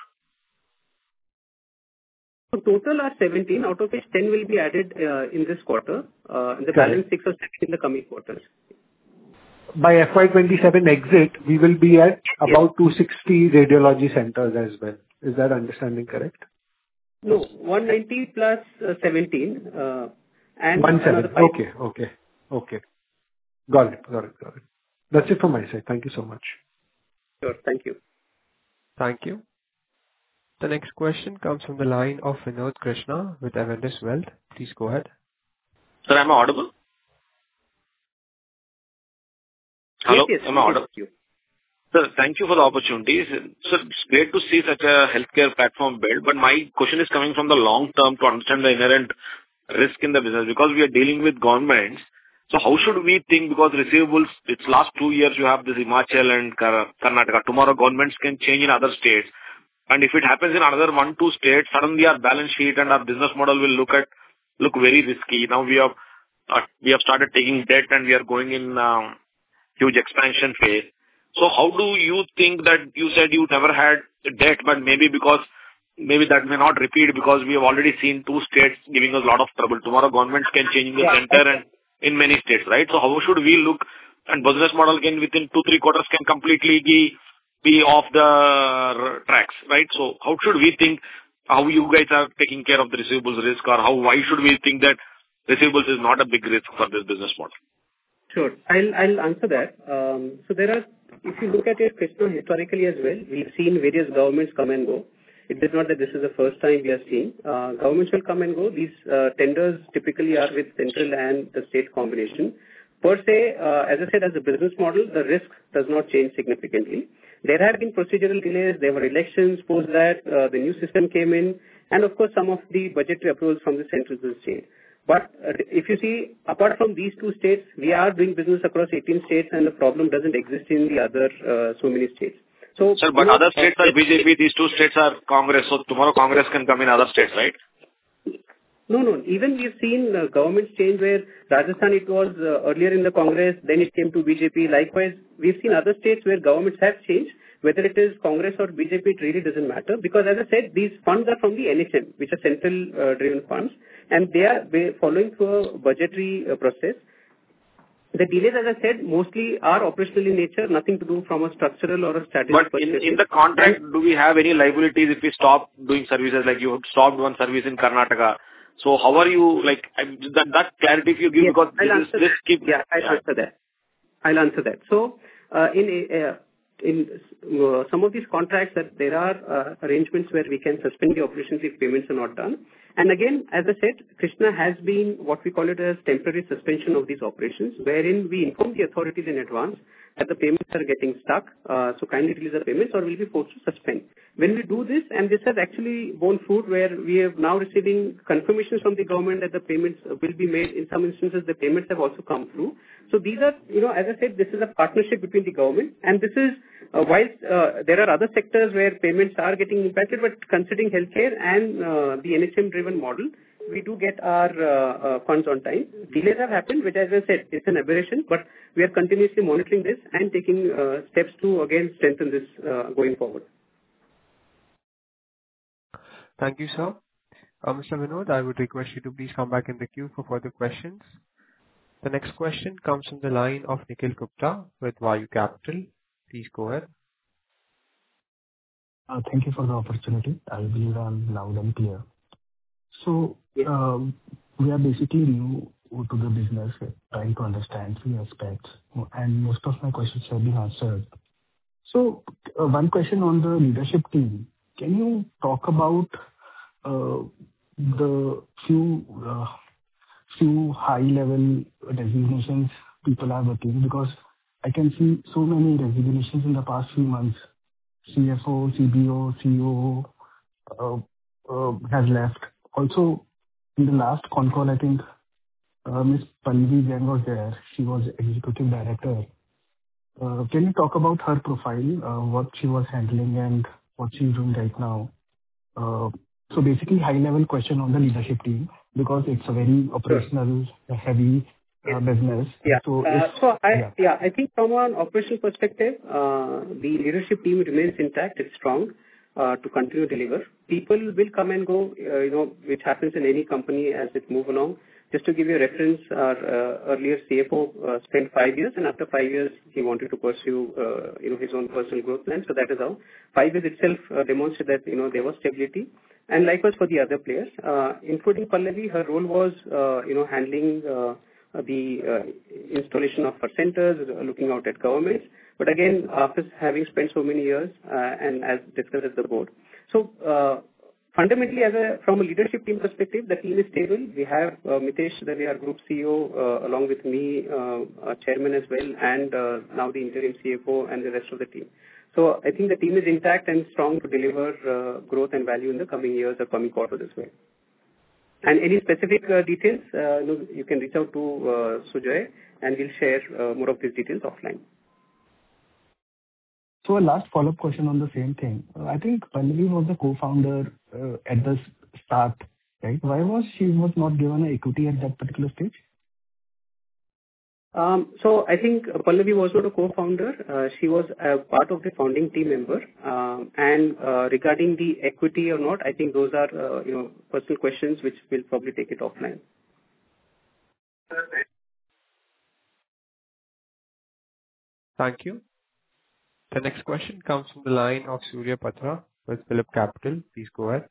So total are seventeen, out of which ten will be added uh, in this quarter, uh, and the Correct. balance six or seven in the coming quarters. By F Y twenty-seven exit, we will be at Yes. about two sixty radiology centers as well. Is that understanding correct? No, one ninety plus uh, seventeen, uh, and one seven. another five. Okay. Okay. Okay. Got it. Got it. Got it. That's it from my side. Thank you so much. Sure. Thank you. Thank you. The next question comes from the line of Vinod Krishna with Avendus Wealth. Please go ahead. Sir, am I audible? Hello, Yes, yes. am I audible? You. Sir, thank you for the opportunity. Sir, it's great to see such a healthcare platform build, but my question is coming from the long term to understand the inherent risk in the business, because we are dealing with governments. So how should we think? Because receivables, it's last two years you have this Himachal and Kar- Karnataka. Tomorrow governments can change in other states. And if it happens in another one, two states, suddenly our balance sheet and our business model will look at, look very risky. Now we have, uh, we have started taking debt and we are going in um, huge expansion phase. So how do you think that you said you never had debt, but maybe because maybe that may not repeat because we have already seen two states giving us a lot of trouble. Tomorrow governments can change in the Yeah. center and in many states, right? So how should we look, and business model can within two, three quarters can completely be, be off the r- tracks, right? So how should we think how you guys are taking care of the receivables risk, or how, why should we think that receivables is not a big risk for this business model? Sure. I'll I'll answer that. Um, So there are, if you look at it, Krishna, historically as well, we've seen various governments come and go. It is not that this is the first time we are seeing. Uh, Governments will come and go. These uh, tenders typically are with central and the state combination. Per se, uh, as I said, as a business model, the risk does not change significantly. There have been procedural delays. There were elections. Post that, uh, the new system came in, and of course, some of the budgetary approvals from the central to the state. But uh, if you see, apart from these two states, we are doing business across eighteen states, and the problem doesn't exist in the other uh, so many states. So, Sir, but you know, other states are B J P, these two states are Congress, so tomorrow Congress can come in other states, right? No, no. Even we've seen uh, governments change where Rajasthan it was uh, earlier in the Congress, then it came to B J P. Likewise, we've seen other states where governments have changed. Whether it is Congress or B J P, it really doesn't matter, because as I said, these funds are from the N H M, which are central uh, driven funds, and they are ba- following through a budgetary uh, process. The delays, as I said, mostly are operational in nature, nothing to do from a structural or a strategic But in, perspective. in the contract, do we have any liabilities if we stop doing services, like you stopped one service in Karnataka? So how are you, like, I- that, that clarity if you give, Yes, because I'll this, answer this that. keep... Yeah, I'll yeah. answer that. I'll answer that. So, uh, in a, uh, in uh, some of these contracts that there are uh, arrangements where we can suspend the operations if payments are not done. And again, as I said, Krishna has been what we call it as temporary suspension of these operations, wherein we inform the authorities in advance that the payments are getting stuck, uh, so kindly release the payments or we'll be forced to suspend. When we do this, and this has actually borne fruit where we are now receiving confirmations from the government that the payments will be made. In some instances, the payments have also come through. So these are, you know, as I said, this is a partnership between the government, and this is, uh, whilst uh, there are other sectors where payments are getting impacted, but considering healthcare and uh, the N H M-driven model, we do get our uh, uh, funds on time. Delays have happened, which, as I said, it's an aberration, but we are continuously monitoring this and taking uh, steps to, again, strengthen this uh, going forward. Thank you, sir. Uh, Mister Vinod, I would request you to please come back in the queue for further questions. The next question comes from the line of Nikhil Gupta with Vayu Capital. Please go ahead. Uh, Thank you for the opportunity. I believe I'm loud and clear. So, um, we are basically new to the business, trying to understand few aspects, and most of my questions have been answered. So, uh, one question on the leadership team. Can you talk about uh, the few uh, few high-level resignations people are working? Because I can see so many resignations in the past few months. C F O, C B O, C O O uh, uh, has left. Also, in the last con call, I think uh, Miz Pallavi Jain was there. She was executive director. Uh, Can you talk about her profile, uh, what she was handling and what she's doing right now? Uh, So basically, high-level question on the leadership team, because it's a very operational, heavy uh, business. Yeah. So, Uh, if- so I, yeah. yeah, I think from an operational perspective, uh, the leadership team remains intact. It's strong uh, to continue to deliver. People will come and go, uh, you know, which happens in any company as it move along. Just to give you a reference, our uh, earlier C F O uh, spent five years, and after five years, he wanted to pursue, uh, you know, his own personal growth plan. So that is how five years itself uh, demonstrated that, you know, there was stability. And likewise for the other players, uh, including Pallavi, her role was, uh, you know, handling uh, the uh, installation of her centers, uh, looking out at governments. But again, after having spent so many years, uh, and as discussed at the board. So, uh, fundamentally, as a, from a leadership team perspective, the team is stable. We have uh, Mitesh, the our group C E O, uh, along with me, uh, our chairman as well, and uh, now the interim C F O and the rest of the team. So I think the team is intact and strong to deliver uh, growth and value in the coming years or coming quarters as well. And any specific uh, details, uh, you, know, you can reach out to uh, Sujoy, and we'll share uh, more of these details offline. So a last follow-up question on the same thing. Uh, I think Pallavi was the co-founder uh, at the s- start, right? Why was she was not given an equity at that particular stage? Um, so I think Pallavi was not a co-founder. Uh, she was a part of the founding team member. Um, and uh, regarding the equity or not, I think those are uh, you know personal questions which we'll probably take it offline. Thank you. The next question comes from the line of Surya Patra with Phillip Capital. Please go ahead.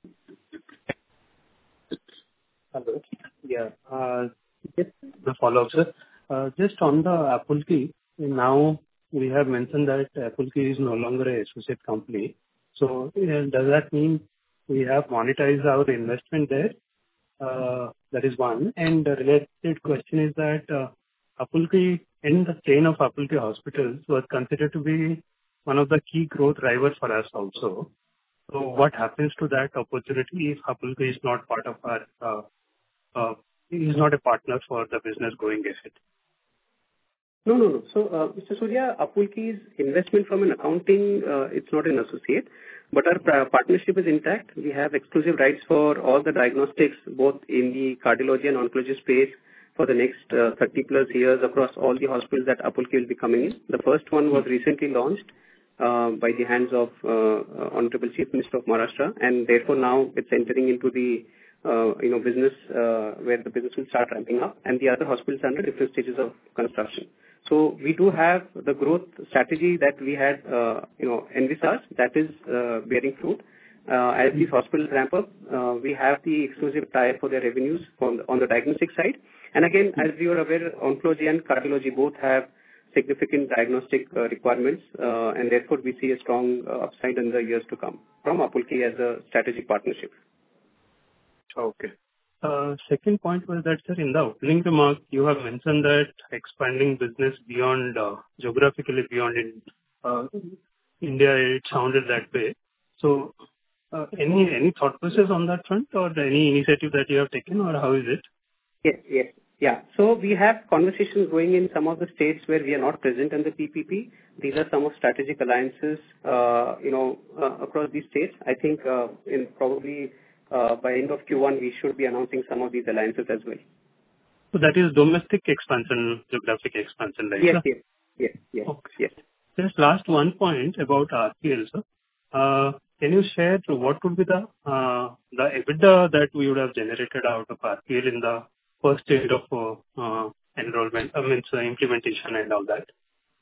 Hello. Yeah. Uh, Just the follow-up, sir. Uh, Just on the Apulki, now we have mentioned that Apulki is no longer an associate company. So uh, does that mean we have monetized our investment there? Uh, That is one. And the related question is that uh, Apulki, in the chain of Apulki hospitals, was considered to be one of the key growth drivers for us also. So what happens to that opportunity if Apulki is not part of our, uh, uh, is not a partner for the business going ahead? No, no, no. So, uh, Mister Surya, Apulki's investment from an accounting, uh, it's not an associate, but our pra- partnership is intact. We have exclusive rights for all the diagnostics, both in the cardiology and oncology space, for the next uh, thirty plus years across all the hospitals that Apulki will be coming in. The first one was recently launched uh, by the hands of uh, Honorable Chief Minister of Maharashtra, and therefore now it's entering into the uh, you know business uh, where the business will start ramping up, and the other hospitals are under different stages of construction. So we do have the growth strategy that we had, uh, you know, envisaged that is uh, bearing fruit. Uh, as these hospitals ramp up, uh, we have the exclusive tie for their revenues from the, on the diagnostic side. And again, as you are aware, oncology and cardiology both have significant diagnostic uh, requirements, uh, and therefore we see a strong uh, upside in the years to come from Apulki as a strategic partnership. Okay. Uh, Second point was that, sir, in the opening remark, you have mentioned that expanding business beyond, uh, geographically beyond in, uh, India, it sounded that way. So, uh, any any thought process on that front, or any initiative that you have taken, or how is it? Yes, yes. Yeah. So we have conversations going in some of the states where we are not present in the P P P. These are some of strategic alliances, uh, you know, uh, across these states. I think uh, in probably uh, by end of Q one, we should be announcing some of these alliances as well. So that is domestic expansion, geographic expansion, right? Yes, sir? yes, yes, yes, Okay. yes. Just last one point about R P L, sir. Uh, Can you share what would be the uh, the EBITDA that we would have generated out of R P L in the first stage of uh, uh, enrollment, I mean, so implementation and all that?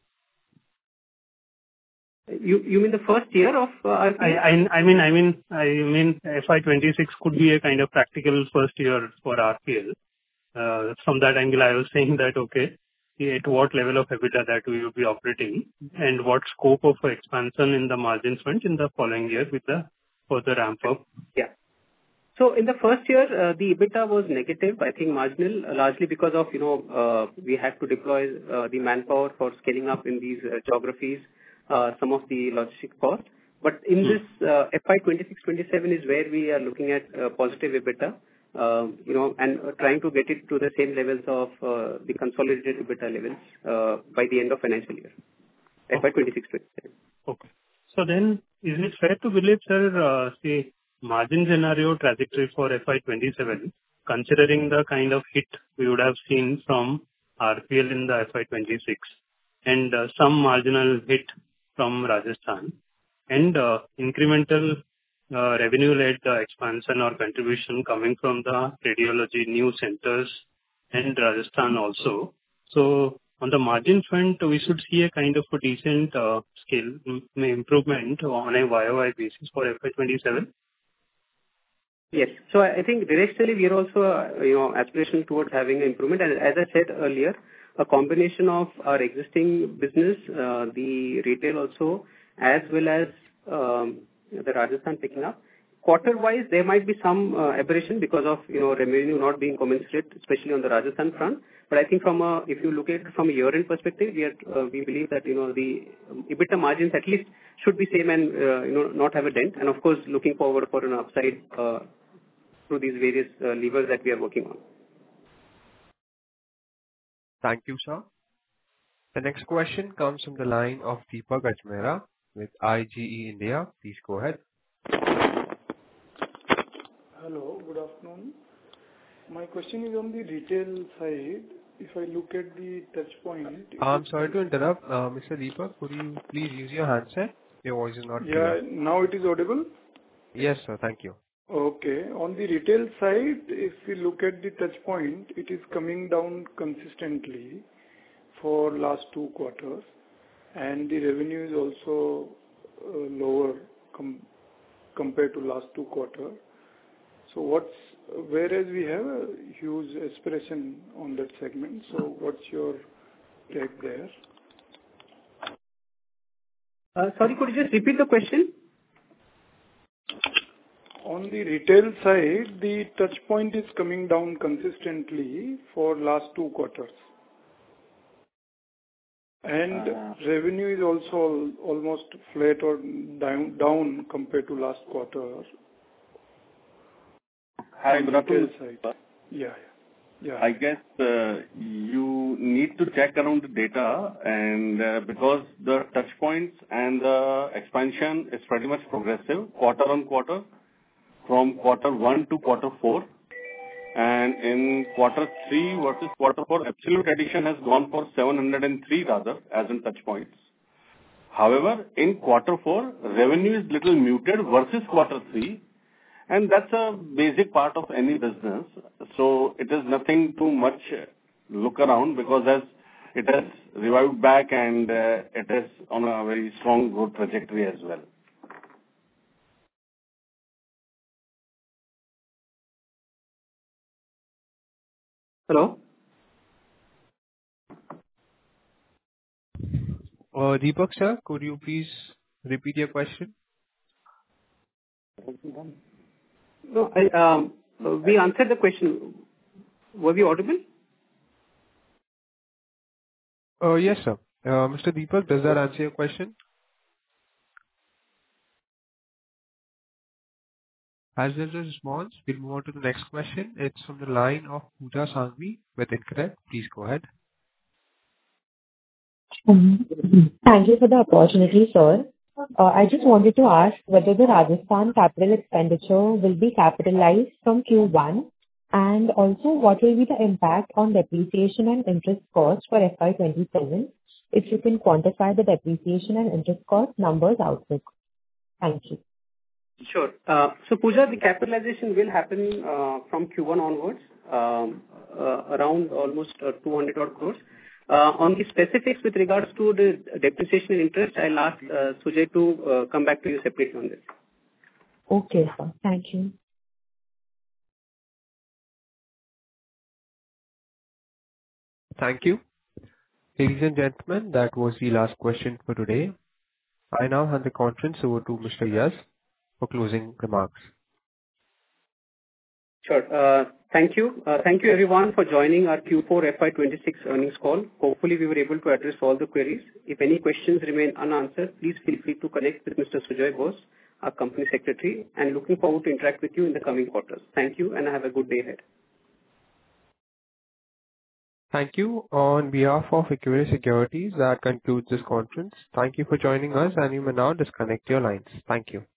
You you mean the first year of uh, R P L? I I I mean, I mean, I mean, F Y twenty-six could be a kind of practical first year for R P L. Uh, From that angle, I was saying that, okay, at what level of EBITDA that we will be operating and what scope of expansion in the margin front in the following year with the further ramp up. Yeah. So in the first year, uh, the EBITDA was negative, I think marginal, uh, largely because of, you know, uh, we had to deploy uh, the manpower for scaling up in these uh, geographies, uh, some of the logistic costs. But in Hmm. this uh, F Y twenty-six twenty-seven is where we are looking at uh, positive EBITDA, uh, you know, and uh, trying to get it to the same levels of uh, the consolidated EBITDA levels uh, by the end of financial year, F Y twenty-six twenty-seven. Okay. So then, is it fair to believe, sir, uh, the margin scenario trajectory for F Y twenty-seven, considering the kind of hit we would have seen from R P L in the F Y twenty-six and uh, some marginal hit from Rajasthan and uh, incremental uh, revenue-led uh, expansion or contribution coming from the radiology new centers and Rajasthan also. So on the margin front, we should see a kind of a decent uh, scale mm, improvement on a Y O Y basis for F Y twenty-seven. Yes. So I I think directionally we are also, uh, you know, aspiration towards having an improvement. And as I said earlier, a combination of our existing business, uh, the retail also, as well as um, the Rajasthan picking up. Quarter-wise, there might be some uh, aberration because of, you know, revenue not being commensurate, especially on the Rajasthan front. But I think from a, if you look at it from a year-end perspective, we are, uh, we believe that, you know, the um, EBITDA margins at least should be same and, uh, you know, not have a dent. And of course, looking forward for an upside uh, through these various uh, levers that we are working on. Thank you, sir. The next question comes from the line of Deepak Ajmera with I G E India. Please go ahead. Hello, good afternoon. My question is on the retail side. If I look at the touch point. I'm sorry to interrupt. Uh, Mister Deepak, could you please use your handset? Your voice is not Yeah, clear. now it is audible? Yes, sir. Thank you. Okay. On the retail side, if we look at the touch point, it is coming down consistently for last two quarters, and the revenue is also uh, lower com compared to last two quarters. So what's, whereas we have a huge aspiration on that segment, so what's your take there? Uh, sorry, could you just repeat the question? On the retail side, the touch point is coming down consistently for last two quarters. And Uh, revenue is also almost flat or down, down compared to last quarter. Hi, On good the afternoon. retail side. Yeah, yeah. Yeah. I guess uh, you need to check around the data, and uh, because the touch points and the expansion is pretty much progressive quarter on quarter, from quarter one to quarter four. And in quarter three versus quarter four, absolute addition has gone for seven hundred three rather, as in touch points. However, in quarter four, revenue is little muted versus quarter three, and that's a basic part of any business. So it is nothing too much look around, because as it has revived back and uh, it is on a very strong growth trajectory as well. Hello? Uh, Deepak sir, could you please repeat your question? No, I, um, we answered the question. Were we audible? Uh, yes, sir. Uh, Mister Deepak, does that answer your question? As there's a response, we'll move on to the next question. It's from the line of Pooja Sangvi with InCred. Please go ahead. Um, Thank you for the opportunity, sir. Uh, I just wanted to ask whether the Rajasthan capital expenditure will be capitalized from Q one, and also what will be the impact on depreciation and interest costs for F Y twenty-seven, if you can quantify the depreciation and interest cost numbers outlook. Thank you. Sure. Uh, So Pooja, the capitalization will happen uh, from Q one onwards, um, uh, around almost uh, two hundred odd crores. Uh, On the specifics with regards to the depreciation and interest, I'll ask uh, Sujay to uh, come back to you separately on this. Okay, sir. Thank you. Thank you. Ladies and gentlemen, that was the last question for today. I now hand the conference over to Mister Yas for closing remarks. Sure. Uh, Thank you. Uh, Thank you, everyone, for joining our Q four F Y twenty-six earnings call. Hopefully, we were able to address all the queries. If any questions remain unanswered, please feel free to connect with Mister Sujoy Bose, our company secretary, and looking forward to interact with you in the coming quarters. Thank you, and have a good day ahead. Thank you. On behalf of Equirus Securities, that concludes this conference. Thank you for joining us, and you may now disconnect your lines. Thank you.